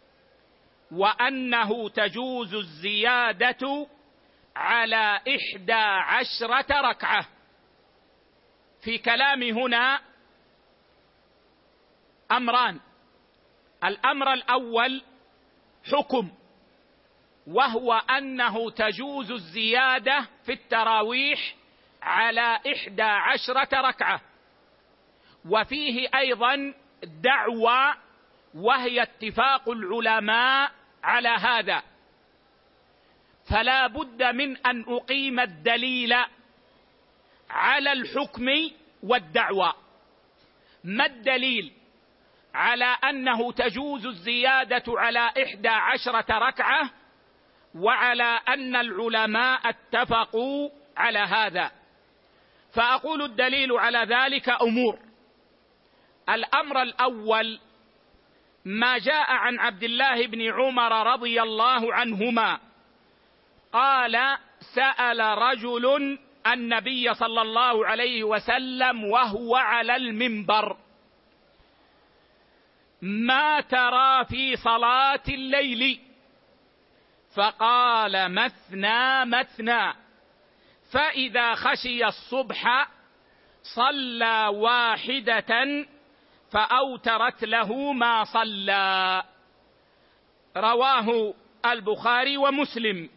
وأنه تجوز الزيادة على 11 ركعة. في كلامي هنا أمران: الأمر الأول حكم، وهو أنه تجوز الزيادة في التراويح على 11 ركعة، وفيه أيضا دعوى، وهي اتفاق العلماء على هذا، فلا بد من أن أقيم الدليل على الحكم والدعوى. ما الدليل على أنه تجوز الزيادة على 11 ركعة وعلى أن العلماء اتفقوا على هذا؟ فأقول الدليل على ذلك أمور. الأمر الأول ما جاء عن عبد الله بن عمر رضي الله عنهما قال: سأل رجل النبي صلى الله عليه وسلم وهو على المنبر: ما ترى في صلاة الليل؟ فقال: مثنى مثنى، فإذا خشي الصبح صلى واحدة فأوترت له ما صلى. رواه البخاري ومسلم.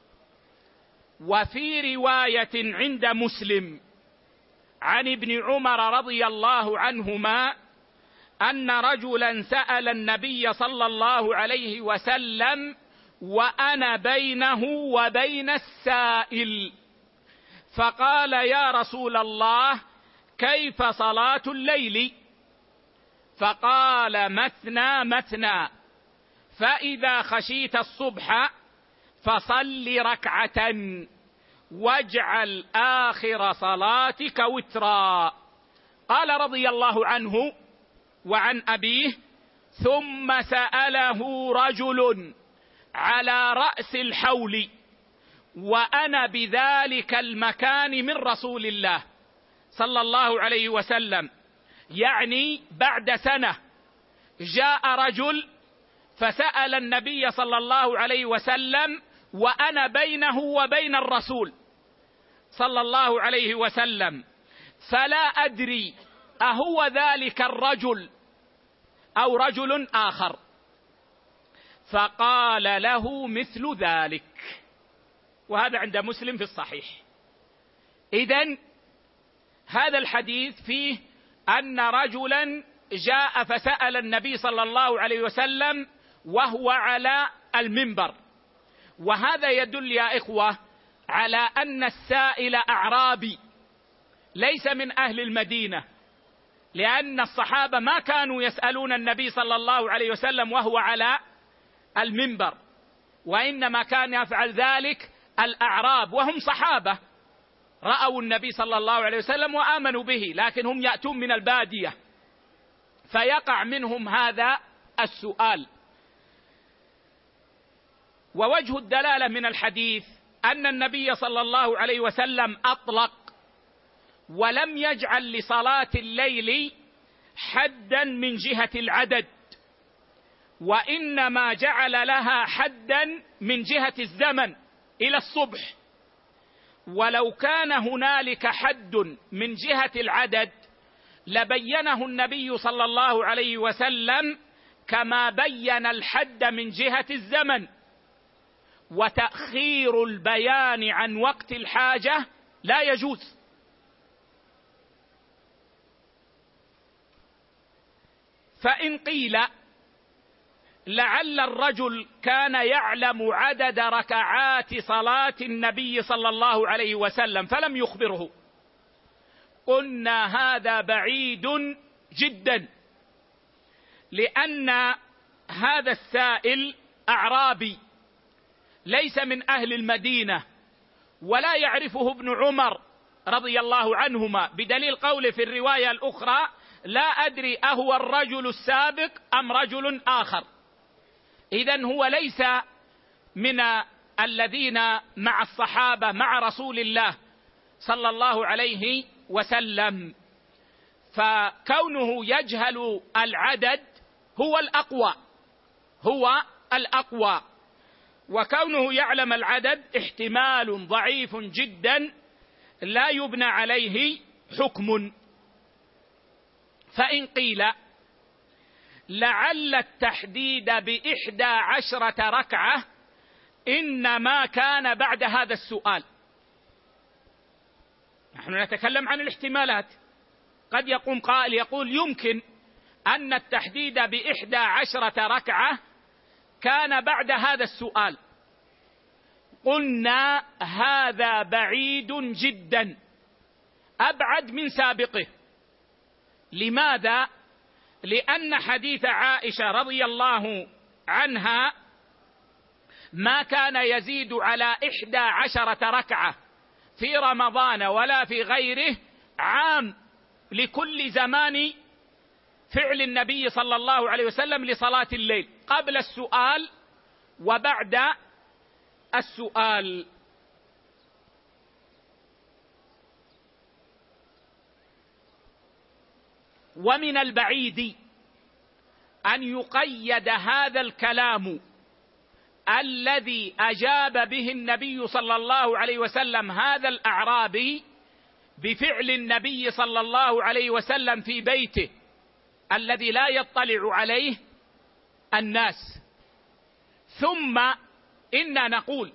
وفي رواية عند مسلم عن ابن عمر رضي الله عنهما أن رجلا سأل النبي صلى الله عليه وسلم وأنا بينه وبين السائل، فقال: يا رسول الله، كيف صلاة الليل؟ فقال: مثنى مثنى، فإذا خشيت الصبح فصل ركعة واجعل آخر صلاتك وترا. قال رضي الله عنه وعن أبيه: ثم سأله رجل على رأس الحول وأنا بذلك المكان من رسول الله صلى الله عليه وسلم، يعني بعد سنة جاء رجل فسأل النبي صلى الله عليه وسلم وأنا بينه وبين الرسول صلى الله عليه وسلم، فلا أدري أهو ذلك الرجل أو رجل آخر، فقال له مثل ذلك. وهذا عند مسلم في الصحيح. إذن هذا الحديث فيه أن رجلا جاء فسأل النبي صلى الله عليه وسلم وهو على المنبر، وهذا يدل يا إخوة على أن السائل أعرابي ليس من أهل المدينة، لأن الصحابة ما كانوا يسألون النبي صلى الله عليه وسلم وهو على المنبر، وإنما كان يفعل ذلك الأعراب، وهم صحابة رأوا النبي صلى الله عليه وسلم وآمنوا به، لكن هم يأتون من البادية فيقع منهم هذا السؤال. ووجه الدلالة من الحديث أن النبي صلى الله عليه وسلم أطلق ولم يجعل لصلاة الليل حدا من جهة العدد، وإنما جعل لها حدا من جهة الزمن إلى الصبح. ولو كان هنالك حد من جهة العدد لبينه النبي صلى الله عليه وسلم كما بين الحد من جهة الزمن، وتأخير البيان عن وقت الحاجة لا يجوز. فإن قيل لعل الرجل كان يعلم عدد ركعات صلاة النبي صلى الله عليه وسلم فلم يخبره، قلنا هذا بعيد جدا، لأن هذا السائل أعرابي ليس من أهل المدينة ولا يعرفه ابن عمر رضي الله عنهما، بدليل قوله في الرواية الأخرى: لا أدري أهو الرجل السابق أم رجل آخر. إذن هو ليس من الذين مع الصحابة مع رسول الله صلى الله عليه وسلم، فكونه يجهل العدد هو الأقوى، وكونه يعلم العدد احتمال ضعيف جدا لا يبنى عليه حكم. فإن قيل لعل التحديد ب11 ركعة إنما كان بعد هذا السؤال، نحن نتكلم عن الاحتمالات، قد يقوم قائل يقول يمكن أن التحديد ب11 ركعة كان بعد هذا السؤال. قلنا هذا بعيد جدا، أبعد من سابقه. لماذا؟ لأن حديث عائشة رضي الله عنها ما كان يزيد على 11 ركعة في رمضان ولا في غيره، عام لكل زمان فعل النبي صلى الله عليه وسلم لصلاة الليل، قبل السؤال وبعد السؤال. ومن البعيد أن يقيد هذا الكلام الذي أجاب به النبي صلى الله عليه وسلم هذا الأعرابي بفعل النبي صلى الله عليه وسلم في بيته الذي لا يطلع عليه الناس. ثم إنا نقول: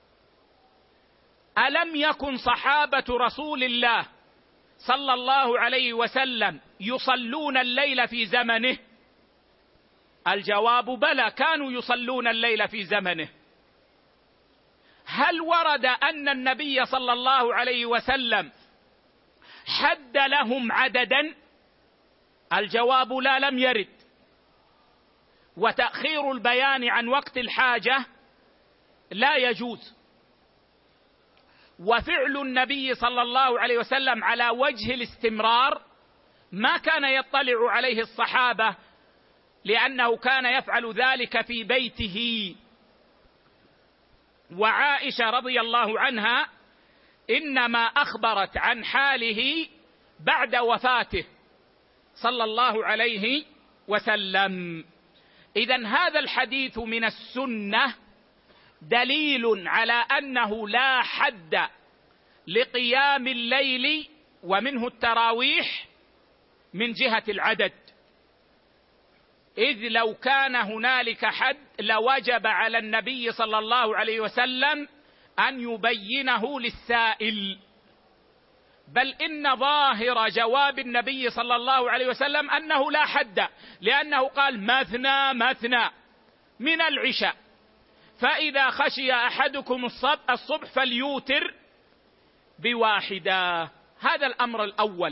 ألم يكن صحابة رسول الله صلى الله عليه وسلم يصلون الليل في زمنه؟ الجواب: بلى، كانوا يصلون الليل في زمنه. هل ورد أن النبي صلى الله عليه وسلم حد لهم عددا؟ الجواب لا، لم يرد. وتأخير البيان عن وقت الحاجة لا يجوز. وفعل النبي صلى الله عليه وسلم على وجه الاستمرار ما كان يطلع عليه الصحابة، لأنه كان يفعل ذلك في بيته. وعائشة رضي الله عنها إنما أخبرت عن حاله بعد وفاته صلى الله عليه وسلم. إذن هذا الحديث من السنة دليل على أنه لا حد لقيام الليل ومنه التراويح من جهة العدد، إذ لو كان هنالك حد لوجب على النبي صلى الله عليه وسلم أن يبينه للسائل. بل إن ظاهر جواب النبي صلى الله عليه وسلم أنه لا حد، لأنه قال مثنى مثنى من العشاء، فإذا خشي أحدكم الصبح فليوتر بواحدة. هذا الأمر الأول.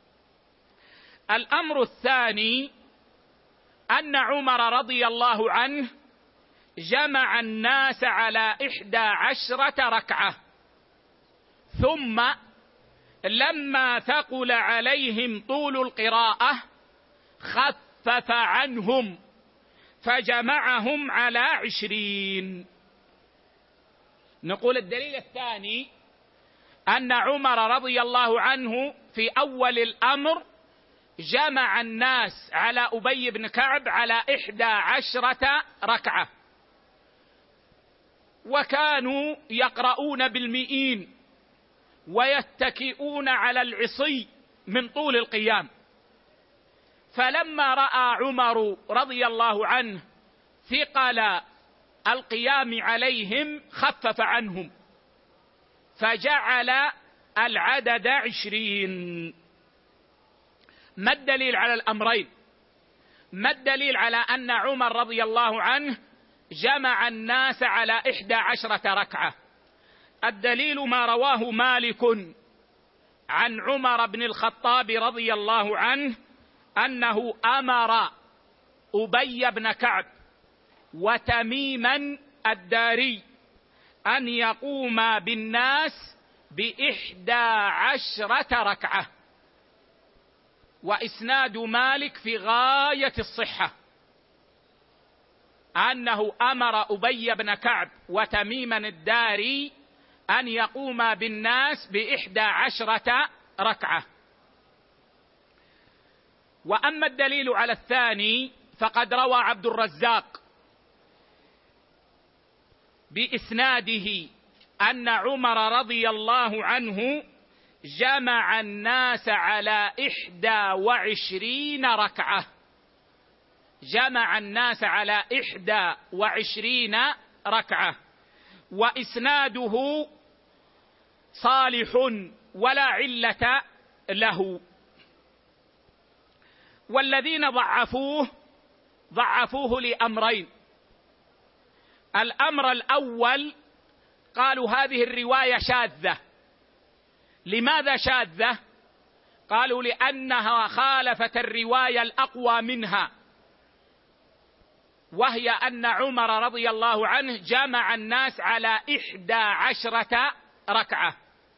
الأمر الثاني أن عمر رضي الله عنه جمع الناس على 11 ركعة، ثم لما ثقل عليهم طول القراءة خفف عنهم فجمعهم على 20. نقول الدليل الثاني أن عمر رضي الله عنه في أول الأمر جمع الناس على أبي بن كعب على 11 ركعة، وكانوا يقرؤون بالمئين ويتكئون على العصي من طول القيام. فلما رأى عمر رضي الله عنه ثقل القيام عليهم خفف عنهم فجعل العدد 20. ما الدليل على الأمرين؟ ما الدليل على أن عمر رضي الله عنه جمع الناس على 11 ركعة؟ الدليل ما رواه مالك عن عمر بن الخطاب رضي الله عنه أنه أمر أبي بن كعب وتميما الداري أن يقوما بالناس ب11 ركعة. وإسناد مالك في غاية الصحة، أنه أمر أبي بن كعب وتميما الداري أن يقوما بالناس ب11 ركعة. وأما الدليل على الثاني فقد روى عبد الرزاق بإسناده أن عمر رضي الله عنه جمع الناس على 21 ركعة. جمع الناس على 21 ركعة، وإسناده صالح ولا علة له. والذين ضعفوه لأمرين. الأمر الأول قالوا هذه الرواية شاذة. لماذا شاذة؟ قالوا لأنها خالفت الرواية الأقوى منها، وهي أن عمر رضي الله عنه جمع الناس على 11 ركعة.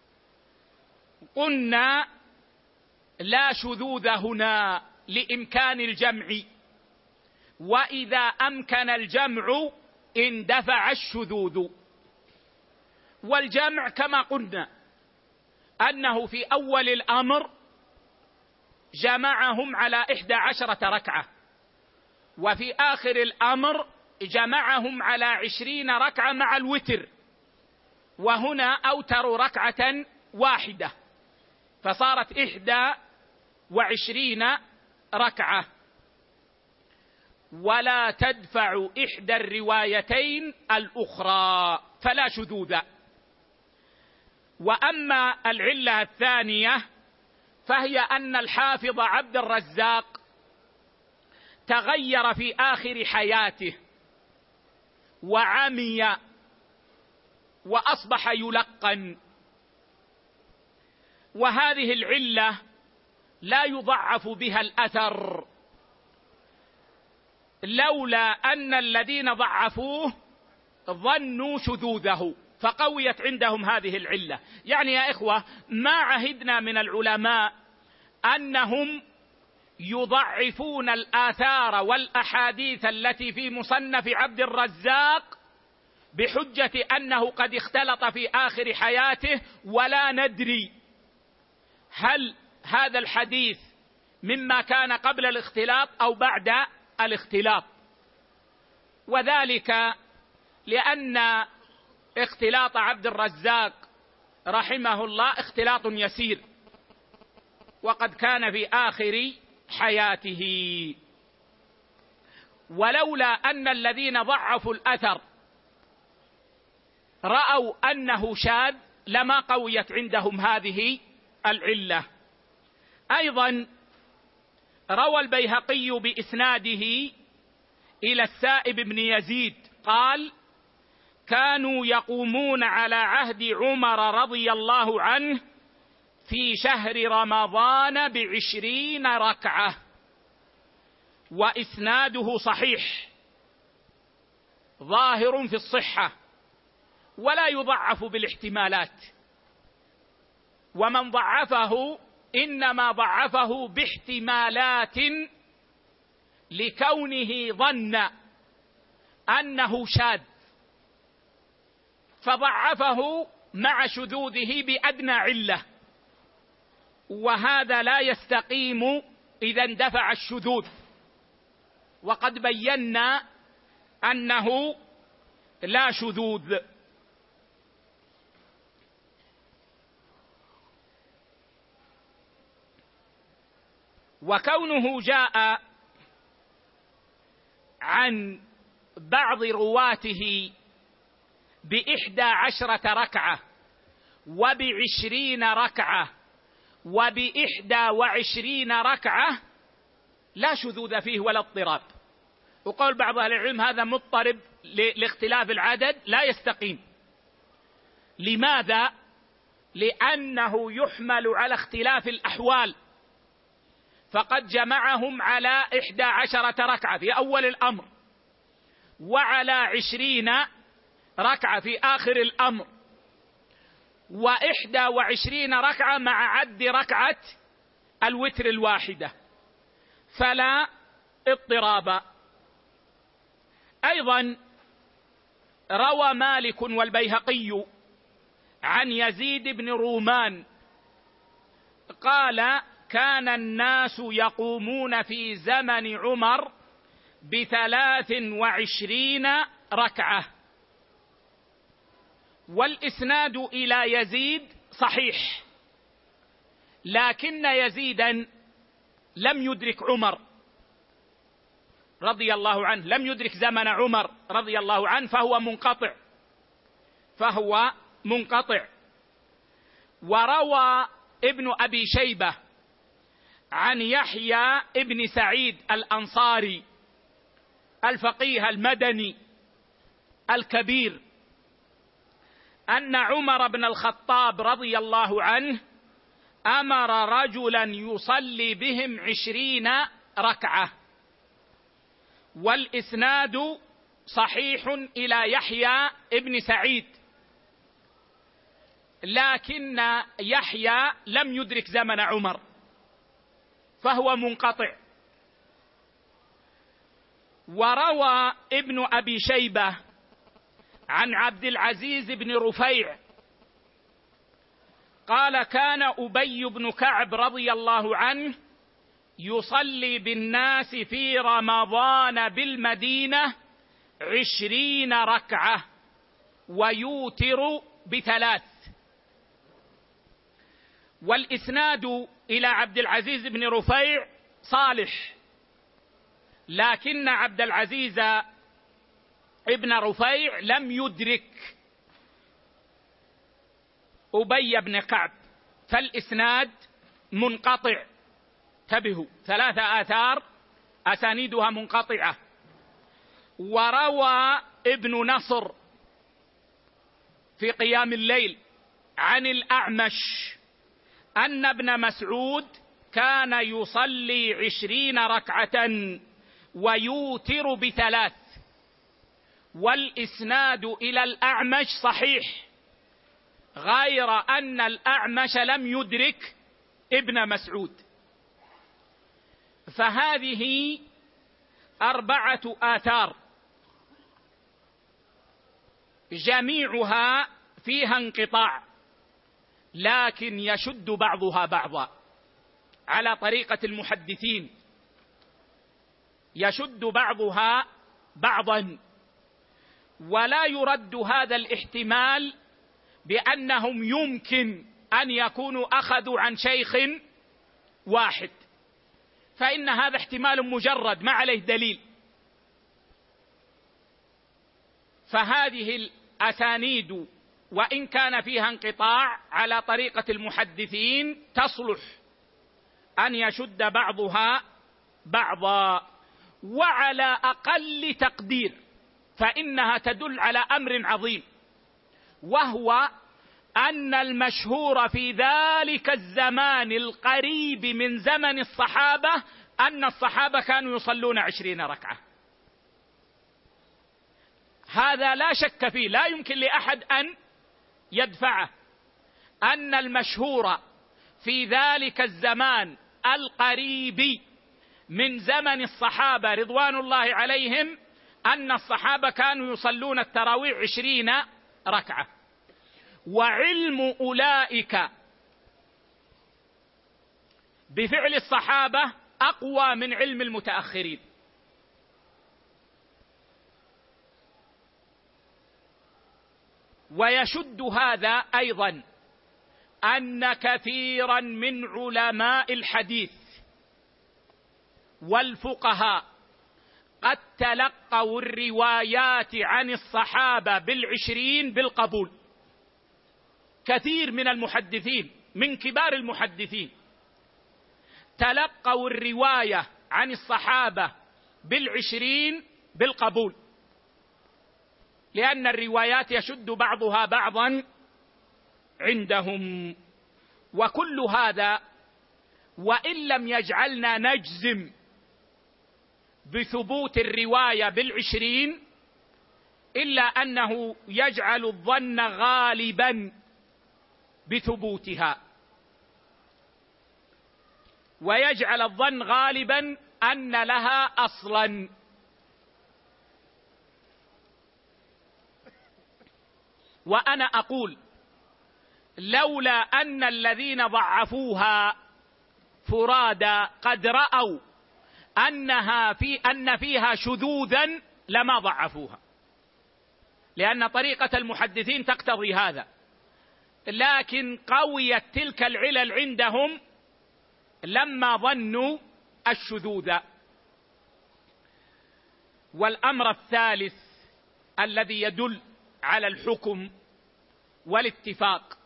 قلنا لا شذوذ هنا لإمكان الجمع، وإذا أمكن الجمع اندفع الشذوذ. والجمع كما قلنا أنه في أول الأمر جمعهم على 11 ركعة، وفي آخر الأمر جمعهم على 20 ركعة مع الوتر، وهنا أوتروا ركعة واحدة فصارت 21 ركعة. ولا تدفع إحدى الروايتين الأخرى فلا شذوذ. وأما العلة الثانية فهي أن الحافظ عبد الرزاق تغير في آخر حياته وعمي، وأصبح يلقن. وهذه العلة لا يضعف بها الأثر، لولا أن الذين ضعفوه ظنوا شذوذه فقويت عندهم هذه العلة. يعني يا إخوة، ما عهدنا من العلماء أنهم يضعفون الآثار والأحاديث التي في مصنف عبد الرزاق بحجة أنه قد اختلط في آخر حياته، ولا ندري هل هذا الحديث مما كان قبل الاختلاط أو بعد الاختلاط، وذلك لأن اختلاط عبد الرزاق رحمه الله اختلاط يسير، وقد كان في آخر حياته. ولولا أن الذين ضعفوا الأثر رأوا أنه شاذ لما قويت عندهم هذه العلة. أيضا روى البيهقي بإسناده إلى السائب بن يزيد قال: كانوا يقومون على عهد عمر رضي الله عنه في شهر رمضان ب20 ركعة، وإسناده صحيح ظاهر في الصحة ولا يضعف بالاحتمالات، ومن ضعفه إنما ضعفه باحتمالات لكونه ظن أنه شاذ، فضعفه مع شذوذه بأدنى علة، وهذا لا يستقيم إذا اندفع الشذوذ، وقد بينا أنه لا شذوذ. وكونه جاء عن بعض رواته ب11 ركعة وب20 ركعة وب21 ركعة لا شذوذ فيه ولا اضطراب. وقول بعض أهل العلم هذا مضطرب لاختلاف العدد لا يستقيم. لماذا؟ لأنه يحمل على اختلاف الأحوال، فقد جمعهم على 11 ركعة في أول الأمر، وعلى 20 ركعة في آخر الأمر، و21 ركعة مع عد ركعة الوتر الواحدة، فلا اضطراب. أيضا روى مالك والبيهقي عن يزيد بن رومان قال: كان الناس يقومون في زمن عمر ب23 ركعة. والإسناد إلى يزيد صحيح، لكن يزيدا لم يدرك عمر رضي الله عنه، لم يدرك زمن عمر رضي الله عنه، فهو منقطع. وروى ابن أبي شيبة عن يحيى ابن سعيد الأنصاري الفقيه المدني الكبير أن عمر بن الخطاب رضي الله عنه أمر رجلا يصلي بهم 20 ركعة، والإسناد صحيح إلى يحيى ابن سعيد، لكن يحيى لم يدرك زمن عمر فهو منقطع. وروى ابن أبي شيبة عن عبد العزيز بن رفيع قال: كان أبي بن كعب رضي الله عنه يصلي بالناس في رمضان بالمدينة 20 ركعة ويوتر ب3. والإسناد إلى عبد العزيز بن رفيع صالح، لكن عبد العزيز ابن رفيع لم يدرك أبي بن كعب، فالإسناد منقطع. انتبهوا، 3 آثار أسانيدها منقطعة. وروى ابن نصر في قيام الليل عن الأعمش أن ابن مسعود كان يصلي 20 ركعة ويوتر ب3، والإسناد إلى الأعمش صحيح، غير أن الأعمش لم يدرك ابن مسعود. فهذه 4 آثار جميعها فيها انقطاع، لكن يشد بعضها بعضا على طريقة المحدثين، يشد بعضها بعضا، ولا يرد هذا الاحتمال بأنهم يمكن أن يكونوا أخذوا عن شيخ واحد، فإن هذا احتمال مجرد ما عليه دليل. فهذه الأسانيد وإن كان فيها انقطاع على طريقة المحدثين تصلح أن يشد بعضها بعضا، وعلى أقل تقدير فإنها تدل على أمر عظيم، وهو أن المشهور في ذلك الزمان القريب من زمن الصحابة أن الصحابة كانوا يصلون 20 ركعة. هذا لا شك فيه، لا يمكن لأحد أن يدفعه، أن المشهور في ذلك الزمان القريب من زمن الصحابة رضوان الله عليهم أن الصحابة كانوا يصلون التراويح 20 ركعة، وعلم أولئك بفعل الصحابة أقوى من علم المتأخرين. ويشد هذا أيضا أن كثيرا من علماء الحديث والفقهاء قد تلقوا الروايات عن الصحابة 20 بالقبول. كثير من المحدثين من كبار المحدثين تلقوا الرواية عن الصحابة 20 بالقبول، لأن الروايات يشد بعضها بعضا عندهم. وكل هذا وإن لم يجعلنا نجزم بثبوت الرواية 20 إلا أنه يجعل الظن غالبا بثبوتها، ويجعل الظن غالبا أن لها أصلا. وأنا أقول لولا أن الذين ضعفوها فرادى قد رأوا أن فيها شذوذا لما ضعفوها، لأن طريقة المحدثين تقتضي هذا، لكن قويت تلك العلل عندهم لما ظنوا الشذوذ. والأمر الثالث الذي يدل على الحكم والاتفاق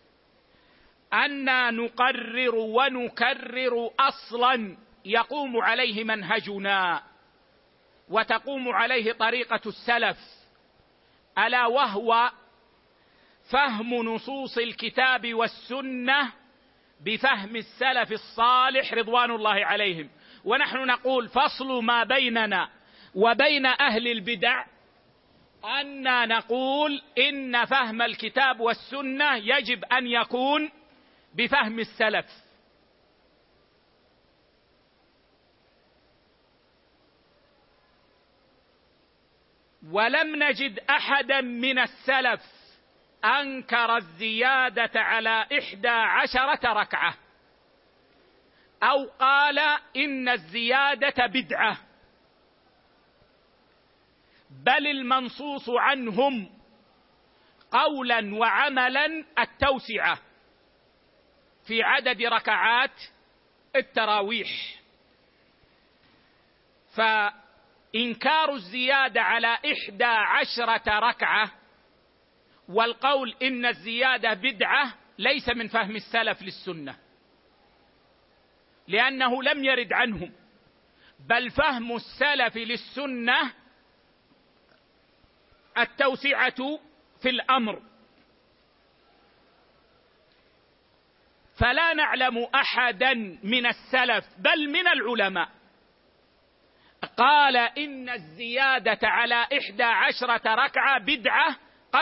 أن نقرر ونكرر أصلا يقوم عليه منهجنا وتقوم عليه طريقة السلف، ألا وهو فهم نصوص الكتاب والسنة بفهم السلف الصالح رضوان الله عليهم. ونحن نقول فصل ما بيننا وبين أهل البدع أن نقول إن فهم الكتاب والسنة يجب أن يكون بفهم السلف، ولم نجد أحدا من السلف أنكر الزيادة على 11 ركعة أو قال إن الزيادة بدعة، بل المنصوص عنهم قولا وعملا التوسعة في عدد ركعات التراويح. فإنكار الزيادة على 11 ركعة والقول إن الزيادة بدعة ليس من فهم السلف للسنة، لأنه لم يرد عنهم، بل فهم السلف للسنة التوسعة في الأمر فلا نعلم أحدا من السلف بل من العلماء قال إن الزيادة على 11 ركعة بدعة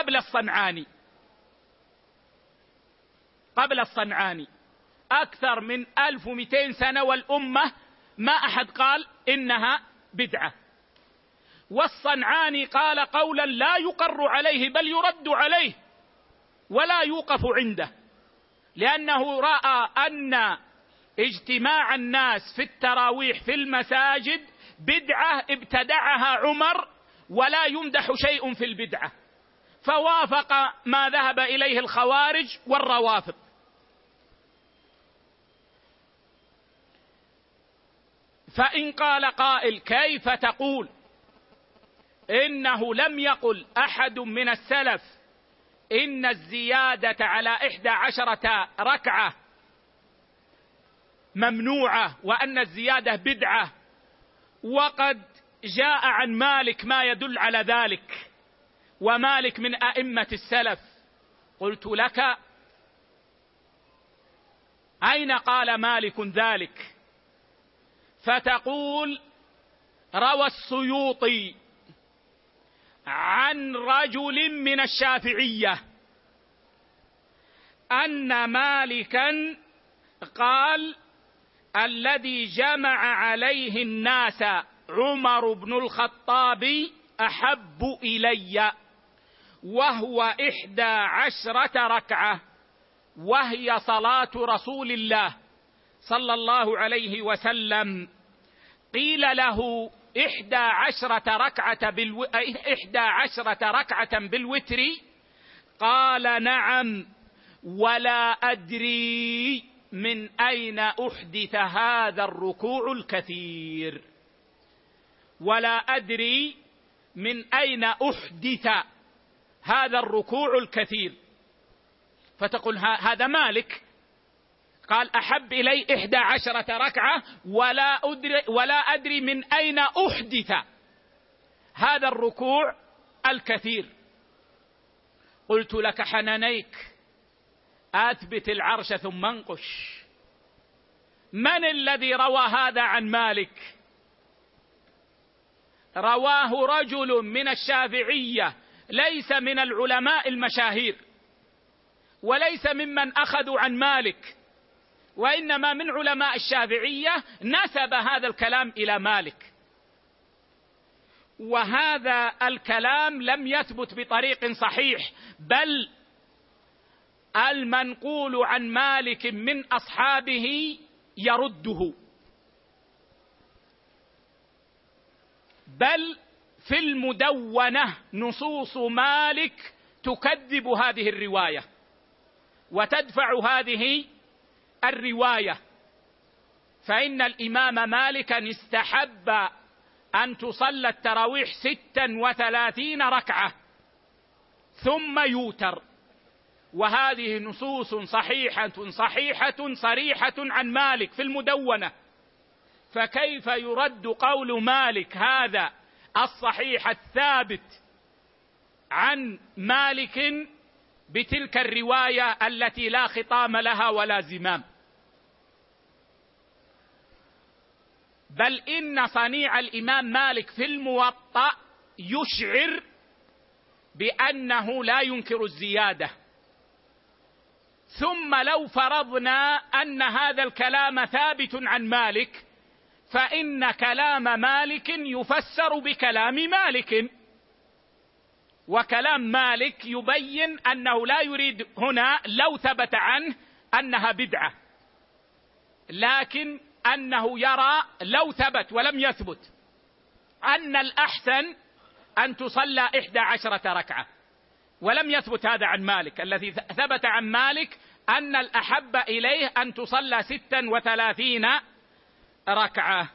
قبل الصنعاني أكثر من 1200 سنة، والأمة ما أحد قال إنها بدعة. والصنعاني قال قولا لا يقر عليه بل يرد عليه ولا يوقف عنده، لأنه رأى أن اجتماع الناس في التراويح في المساجد بدعة ابتدعها عمر ولا يمدح شيء في البدعة، فوافق ما ذهب إليه الخوارج والروافض. فإن قال قائل كيف تقول إنه لم يقل أحد من السلف إن الزيادة على 11 ركعة ممنوعة وأن الزيادة بدعة، وقد جاء عن مالك ما يدل على ذلك، ومالك من أئمة السلف. قلت لك أين قال مالك ذلك؟ فتقول روى السيوطي عن رجل من الشافعية أن مالكا قال الذي جمع عليه الناس عمر بن الخطاب أحب إلي، وهو 11 ركعة، وهي صلاة رسول الله صلى الله عليه وسلم. قيل له 11 ركعة بالوتر؟ قال نعم، ولا أدري من أين أحدث هذا الركوع الكثير، ولا أدري من أين أحدث هذا الركوع الكثير. فتقول هذا مالك قال أحب إلي 11 ركعة ولا أدري من أين أحدث هذا الركوع الكثير. قلت لك حنانيك أثبت العرش ثم انقش. من الذي روى هذا عن مالك؟ رواه رجل من الشافعية، ليس من العلماء المشاهير وليس ممن أخذوا عن مالك، وإنما من علماء الشافعية، نسب هذا الكلام إلى مالك، وهذا الكلام لم يثبت بطريق صحيح، بل المنقول عن مالك من أصحابه يرده، بل في المدونة نصوص مالك تكذب هذه الرواية وتدفع هذه الرواية. فإن الإمام مالكا استحب أن تصلى التراويح 36 ركعة ثم يوتر، وهذه نصوص صحيحة صريحة عن مالك في المدونة، فكيف يرد قول مالك هذا الصحيح الثابت عن مالك بتلك الرواية التي لا خطام لها ولا زمام؟ بل إن صنيع الإمام مالك في الموطأ يشعر بأنه لا ينكر الزيادة. ثم لو فرضنا أن هذا الكلام ثابت عن مالك، فإن كلام مالك يفسر بكلام مالك، وكلام مالك يبين أنه لا يريد هنا لو ثبت عنه أنها بدعة، لكن أنه يرى لو ثبت ولم يثبت أن الأحسن أن تصلى 11 ركعة، ولم يثبت هذا عن مالك. الذي ثبت عن مالك أن الأحب إليه أن تصلى 36 ركعة.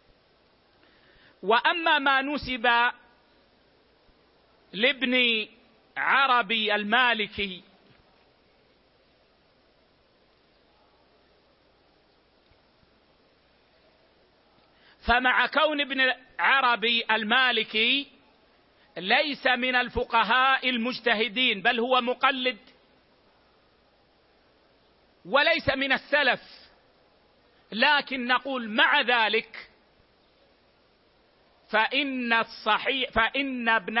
وأما ما نسب لابن عربي المالكي فمع كون ابن عربي المالكي ليس من الفقهاء المجتهدين، بل هو مقلد، وليس من السلف، لكن نقول مع ذلك فإن ابن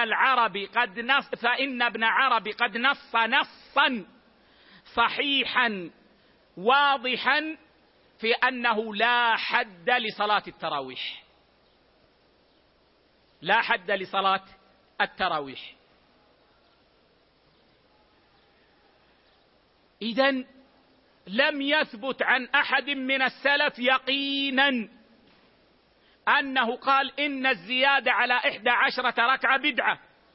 عربي قد نص نصا صحيحا واضحا في أنه لا حد لصلاة التراويح، لا حد لصلاة التراويح. إذن لم يثبت عن أحد من السلف يقينا أنه قال إن الزيادة على 11 ركعة بدعة،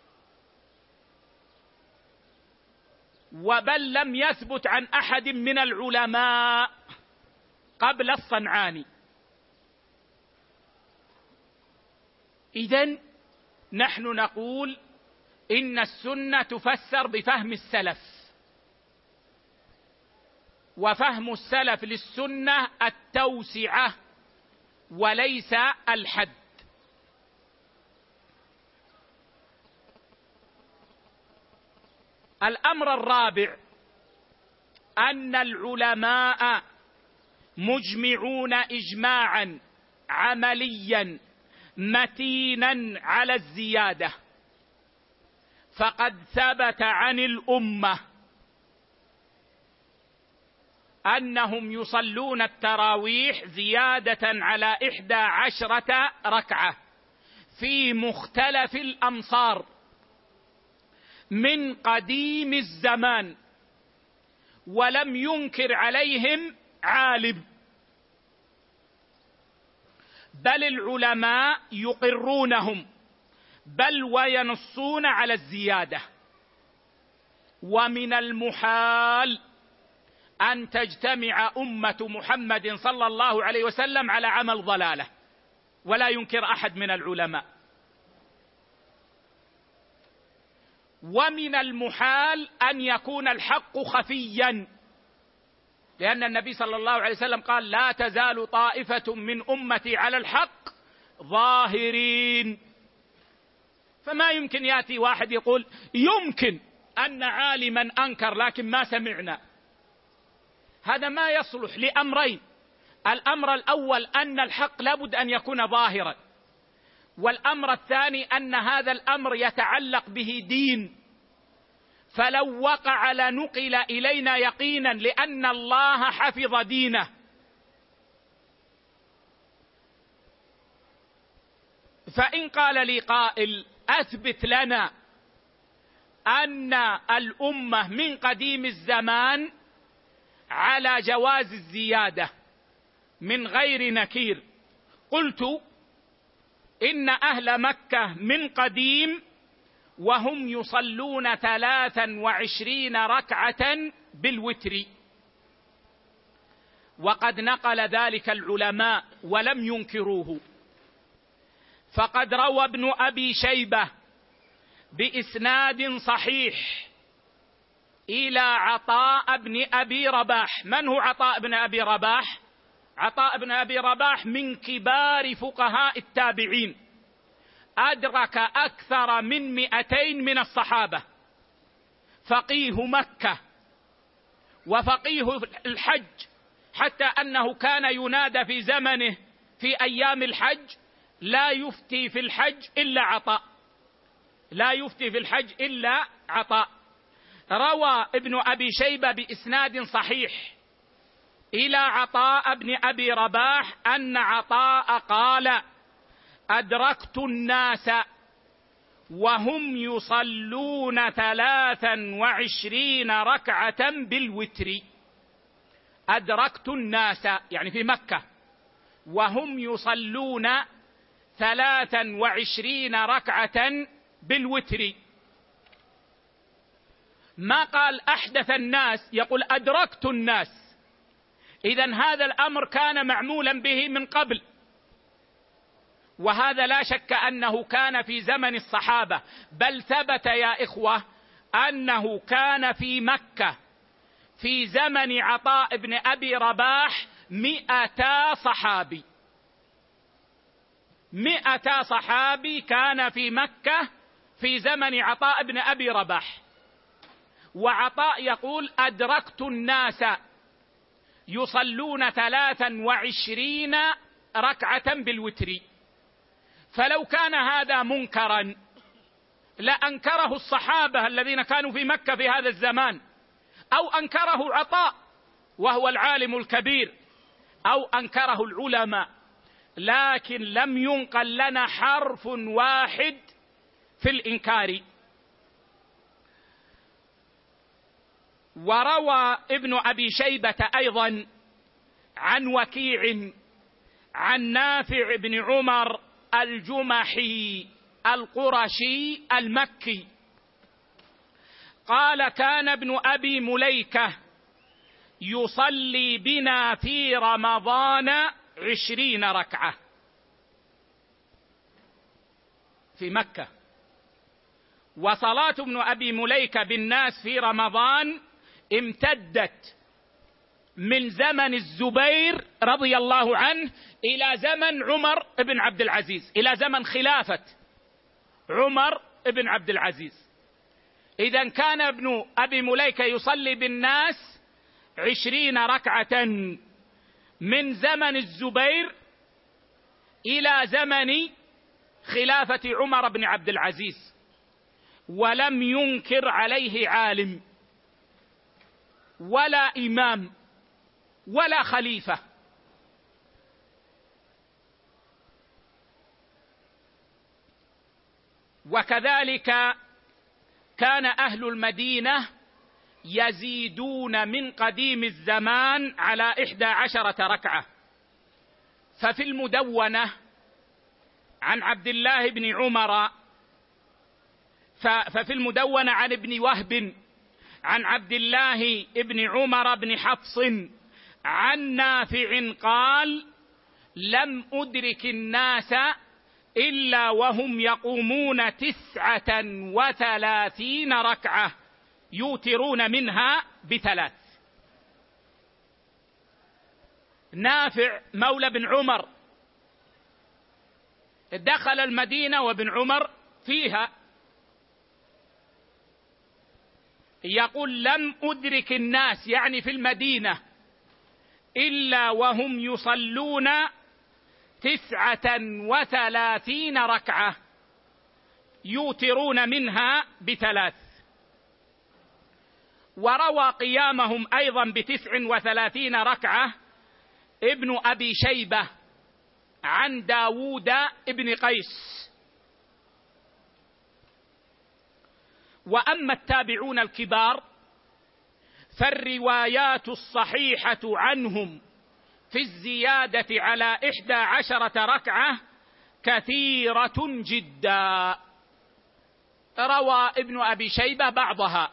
وبل لم يثبت عن أحد من العلماء قبل الصنعاني. إذن نحن نقول إن السنة تفسر بفهم السلف، وفهم السلف للسنة التوسعة وليس الحد. الأمر الرابع أن العلماء مجمعون إجماعا عمليا متينا على الزيادة، فقد ثبت عن الأمة أنهم يصلون التراويح زيادة على 11 ركعة في مختلف الأمصار من قديم الزمان، ولم ينكر عليهم عالم، بل العلماء يقرونهم بل وينصون على الزيادة. ومن المحال أن تجتمع أمة محمد صلى الله عليه وسلم على عمل ضلالة، ولا ينكر أحد من العلماء. ومن المحال أن يكون الحق خفيا، لأن النبي صلى الله عليه وسلم قال: لا تزال طائفة من أمتي على الحق ظاهرين. فما يمكن يأتي واحد يقول يمكن أن عالما أنكر لكن ما سمعنا. هذا ما يصلح لأمرين: الأمر الأول أن الحق لابد أن يكون ظاهرا، والأمر الثاني أن هذا الأمر يتعلق به دين، فلو وقع لنقل إلينا يقينا، لأن الله حفظ دينه. فإن قال لي قائل: أثبت لنا أن الأمة من قديم الزمان على جواز الزيادة من غير نكير، قلت: إن أهل مكة من قديم وهم يصلون 23 ركعة بالوتر، وقد نقل ذلك العلماء ولم ينكروه. فقد روى ابن أبي شيبة بإسناد صحيح إلى عطاء بن أبي رباح. من هو عطاء بن أبي رباح؟ عطاء بن أبي رباح من كبار فقهاء التابعين، أدرك أكثر من 200 من الصحابة، فقيه مكة وفقيه الحج، حتى أنه كان ينادى في زمنه في أيام الحج: لا يفتي في الحج إلا عطاء، لا يفتي في الحج إلا عطاء. روى ابن أبي شيبة بإسناد صحيح إلى عطاء بن أبي رباح أن عطاء قال: أدركت الناس وهم يصلون 23 ركعة بالوتر. أدركت الناس يعني في مكة وهم يصلون 23 ركعة بالوتر. ما قال أحدث الناس، يقول أدركت الناس. إذن هذا الأمر كان معمولا به من قبل، وهذا لا شك أنه كان في زمن الصحابة، بل ثبت يا إخوة أنه كان في مكة في زمن عطاء بن أبي رباح 200 صحابي. 200 صحابي كان في مكة في زمن عطاء بن أبي رباح، وعطاء يقول: أدركت الناس يصلون 23 ركعة بالوتر، فلو كان هذا منكرا لأنكره الصحابة الذين كانوا في مكة في هذا الزمان، أو أنكره عطاء وهو العالم الكبير، أو أنكره العلماء، لكن لم ينقل لنا حرف واحد في الإنكار. وروى ابن أبي شيبة أيضا عن وكيع عن نافع بن عمر الجمحي القرشي المكي قال: كان ابن أبي مليكة يصلي بنا في رمضان 20 ركعة في مكة. وصلاة ابن أبي مليكة بالناس في رمضان امتدت من زمن الزبير رضي الله عنه إلى زمن عمر بن عبد العزيز، إلى زمن خلافة عمر بن عبد العزيز. إذن كان ابن أبي مليكة يصلي بالناس 20 ركعة من زمن الزبير إلى زمن خلافة عمر بن عبد العزيز، ولم ينكر عليه عالم ولا إمام ولا خليفة. وكذلك كان أهل المدينة يزيدون من قديم الزمان على 11 ركعة. ففي المدونة عن عبد الله بن عمر، ففي المدونة عن ابن وهب عن عبد الله بن عمر بن حفص عن نافع قال: لم أدرك الناس إلا وهم يقومون 39 ركعة يوترون منها ب3. نافع مولى بن عمر دخل المدينة وابن عمر فيها، يقول: لم أدرك الناس يعني في المدينة إلا وهم يصلون 39 ركعة يوترون منها ب3. وروى قيامهم أيضا ب39 ركعة ابن أبي شيبة عن داود ابن قيس. وأما التابعون الكبار فالروايات الصحيحة عنهم في الزيادة على 11 ركعة كثيرة جدا. روى ابن أبي شيبة بعضها.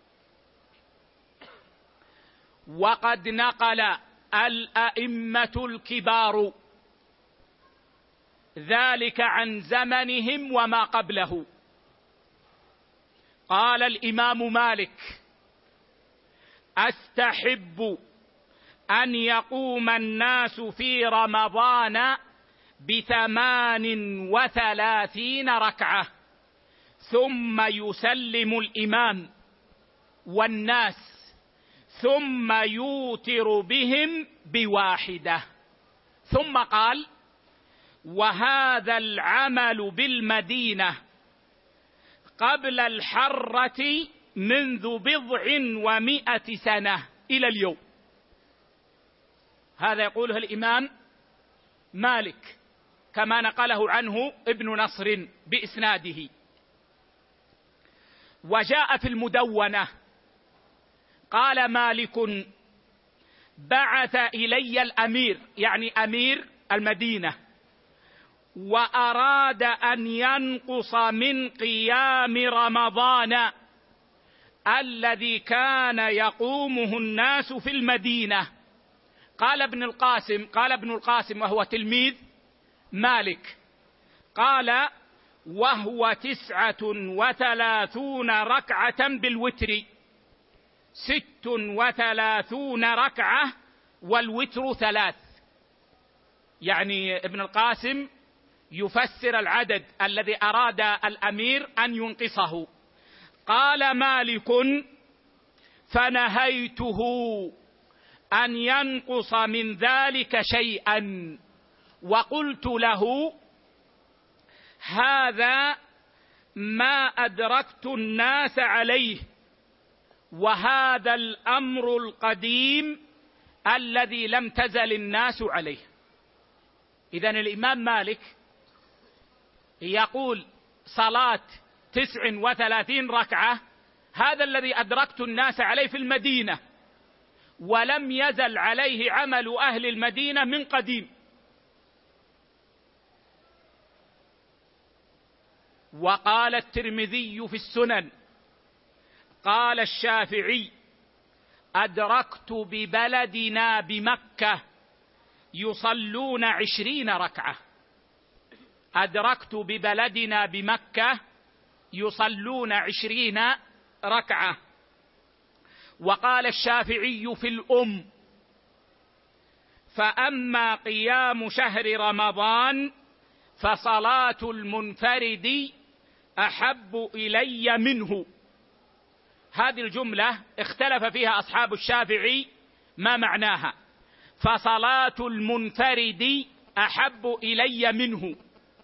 وقد نقل الأئمة الكبار ذلك عن زمنهم وما قبله. قال الإمام مالك: أستحب أن يقوم الناس في رمضان 38 ركعة ثم يسلم الإمام والناس ثم يوتر بهم ب1. ثم قال: وهذا العمل بالمدينة قبل الحرة منذ 100 سنة إلى اليوم. هذا يقوله الإمام مالك كما نقله عنه ابن نصر بإسناده. وجاء في المدونة قال مالك: بعث إلي الأمير يعني أمير المدينة وأراد أن ينقص من قيام رمضان الذي كان يقومه الناس في المدينة. قال ابن القاسم وهو تلميذ مالك، قال: وهو 39 ركعة بالوتر، 36 ركعة والوتر 3. يعني ابن القاسم يفسر العدد الذي أراد الأمير أن ينقصه. قال مالك: فنهيته أن ينقص من ذلك شيئا، وقلت له: هذا ما أدركت الناس عليه، وهذا الأمر القديم الذي لم تزل الناس عليه. إذن الإمام مالك يقول صلاة 39 ركعة هذا الذي أدركت الناس عليه في المدينة، ولم يزل عليه عمل أهل المدينة من قديم. وقال الترمذي في السنن: قال الشافعي: أدركت ببلدنا بمكة يصلون 20 ركعة. أدركت ببلدنا بمكة يصلون 20 ركعة. وقال الشافعي في الأم: فأما قيام شهر رمضان فصلاة المنفرد أحب إلي منه. هذه الجملة اختلف فيها أصحاب الشافعي ما معناها. فصلاة المنفرد أحب إلي منه.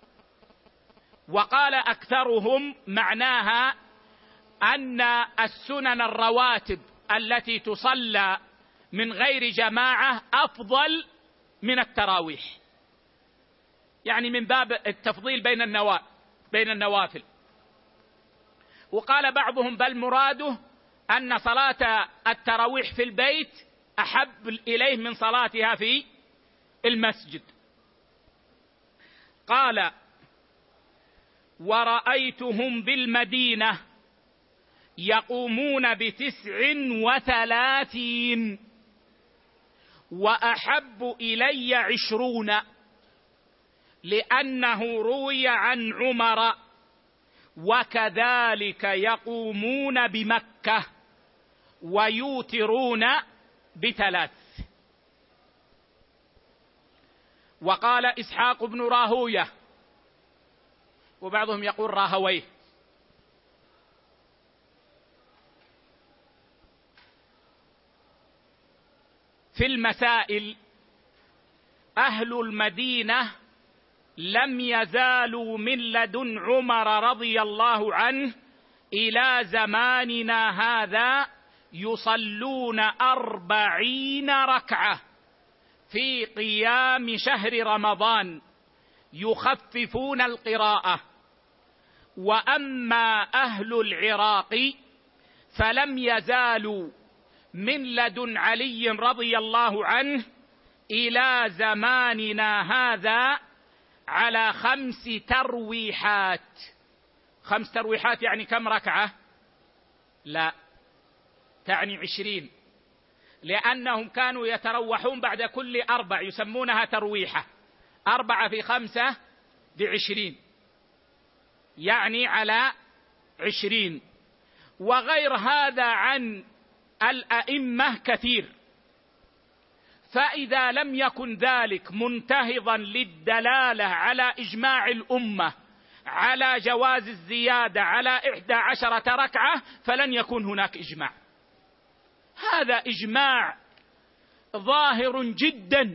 وقال أكثرهم معناها أن السنن الرواتب التي تصلى من غير جماعة أفضل من التراويح، يعني من باب التفضيل بين النوافل. وقال بعضهم: بل مراده أن صلاة التراويح في البيت أحب إليه من صلاتها في المسجد. قال: ورأيتهم بالمدينة يقومون ب39 وأحب إلي 20 لأنه روي عن عمر وكذلك يقومون بمكة ويوترون ب3. وقال إسحاق بن راهويه، وبعضهم يقول راهويه، في المسائل: أهل المدينة لم يزالوا من لدن عمر رضي الله عنه إلى زماننا هذا يصلون 40 ركعة في قيام شهر رمضان يخففون القراءة. وأما أهل العراق فلم يزالوا من لدن علي رضي الله عنه إلى زماننا هذا على 5 ترويحات. 5 ترويحات يعني كم ركعة؟ لا، تعني 20، لأنهم كانوا يتروحون بعد كل 4 يسمونها ترويحة. 4 في 5 ب20، يعني على 20. وغير هذا عن الأئمة كثير. فإذا لم يكن ذلك منتهضا للدلالة على إجماع الأمة على جواز الزيادة على 11 ركعة فلن يكون هناك إجماع. هذا إجماع ظاهر جدا.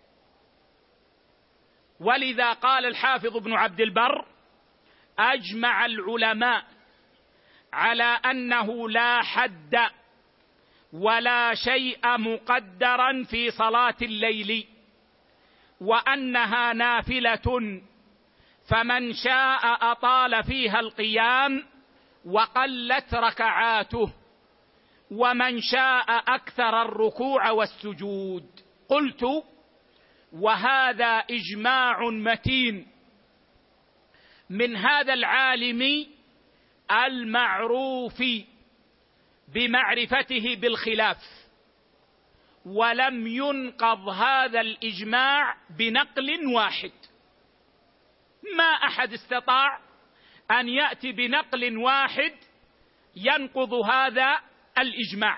ولذا قال الحافظ ابن عبد البر: أجمع العلماء على أنه لا حد ولا شيء مقدرا في صلاة الليل، وأنها نافلة، فمن شاء أطال فيها القيام وقلت ركعاته، ومن شاء أكثر الركوع والسجود. قلت: وهذا إجماع متين من هذا العالم المعروف بمعرفته بالخلاف، ولم ينقض هذا الإجماع بنقل واحد. ما أحد استطاع أن يأتي بنقل واحد ينقض هذا الإجماع.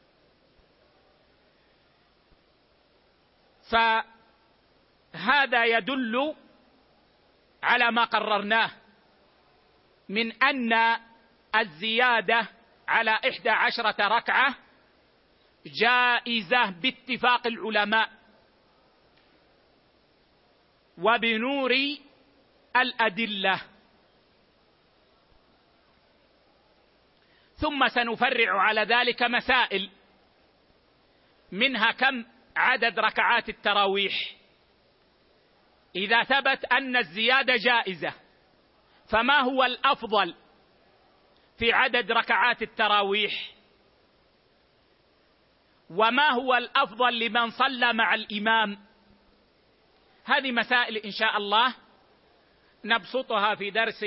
فهذا يدل على ما قررناه من أن الزيادة على 11 ركعة جائزة باتفاق العلماء وبنور الأدلة. ثم سنفرع على ذلك مسائل، منها كم عدد ركعات التراويح. إذا ثبت أن الزيادة جائزة فما هو الأفضل في عدد ركعات التراويح؟ وما هو الأفضل لمن صلى مع الإمام؟ هذه مسائل إن شاء الله نبسطها في درس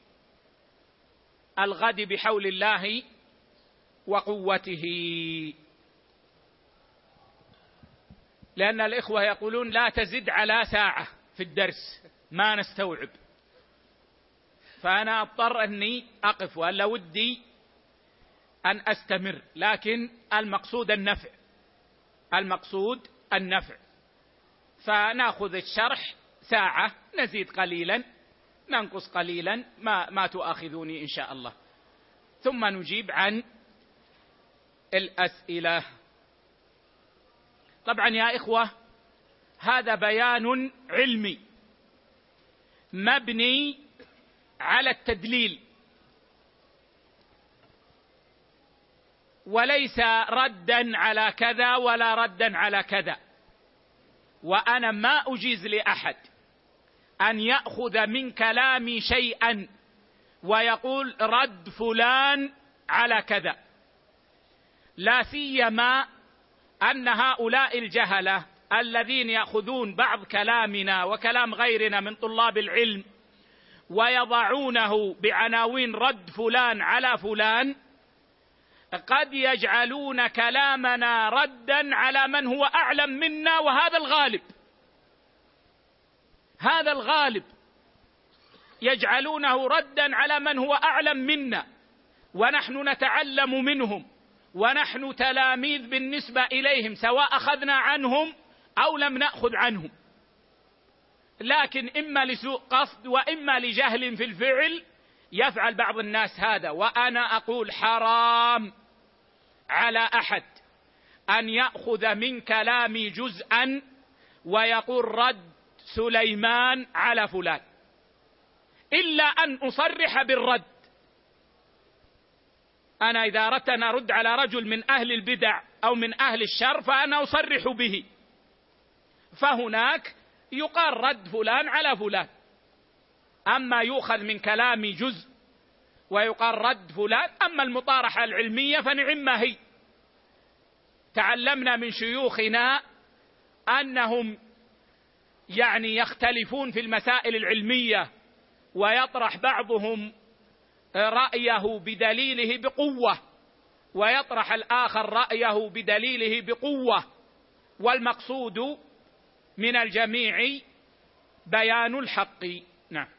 الغد بحول الله وقوته، لأن الإخوة يقولون لا تزد على ساعة في الدرس ما نستوعب، فأنا أضطر أني أقف، ولا ودي أن أستمر، لكن المقصود النفع، المقصود النفع. فنأخذ الشرح ساعة، نزيد قليلا ننقص قليلا، ما تؤاخذوني إن شاء الله، ثم نجيب عن الأسئلة. طبعا يا إخوة هذا بيان علمي مبني على التدليل، وليس ردا على كذا ولا ردا على كذا. وأنا ما أجيز لأحد أن يأخذ من كلامي شيئا ويقول رد فلان على كذا، لا سيما أن هؤلاء الجهلة الذين يأخذون بعض كلامنا وكلام غيرنا من طلاب العلم ويضعونه بعناوين رد فلان على فلان، قد يجعلون كلامنا ردا على من هو أعلم منا، وهذا الغالب، هذا الغالب، يجعلونه ردا على من هو أعلم منا، ونحن نتعلم منهم، ونحن تلاميذ بالنسبة إليهم، سواء أخذنا عنهم أو لم نأخذ عنهم، لكن إما لسوء قصد وإما لجهل في الفعل يفعل بعض الناس هذا. وأنا أقول حرام على أحد أن يأخذ من كلامي جزءا ويقول رد سليمان على فلان، إلا أن أصرح بالرد. أنا إذا أردت أن أرد على رجل من أهل البدع أو من أهل الشر فأنا أصرح به، فهناك يقال رد فلان على فلان. أما يؤخذ من كلامي جزء ويقال رد فلان، أما المطارحة العلمية فنعم هي. تعلمنا من شيوخنا أنهم يختلفون في المسائل العلمية، ويطرح بعضهم رأيه بدليله بقوة، ويطرح الآخر رأيه بدليله بقوة، والمقصود من الجميع بيان الحق. نعم.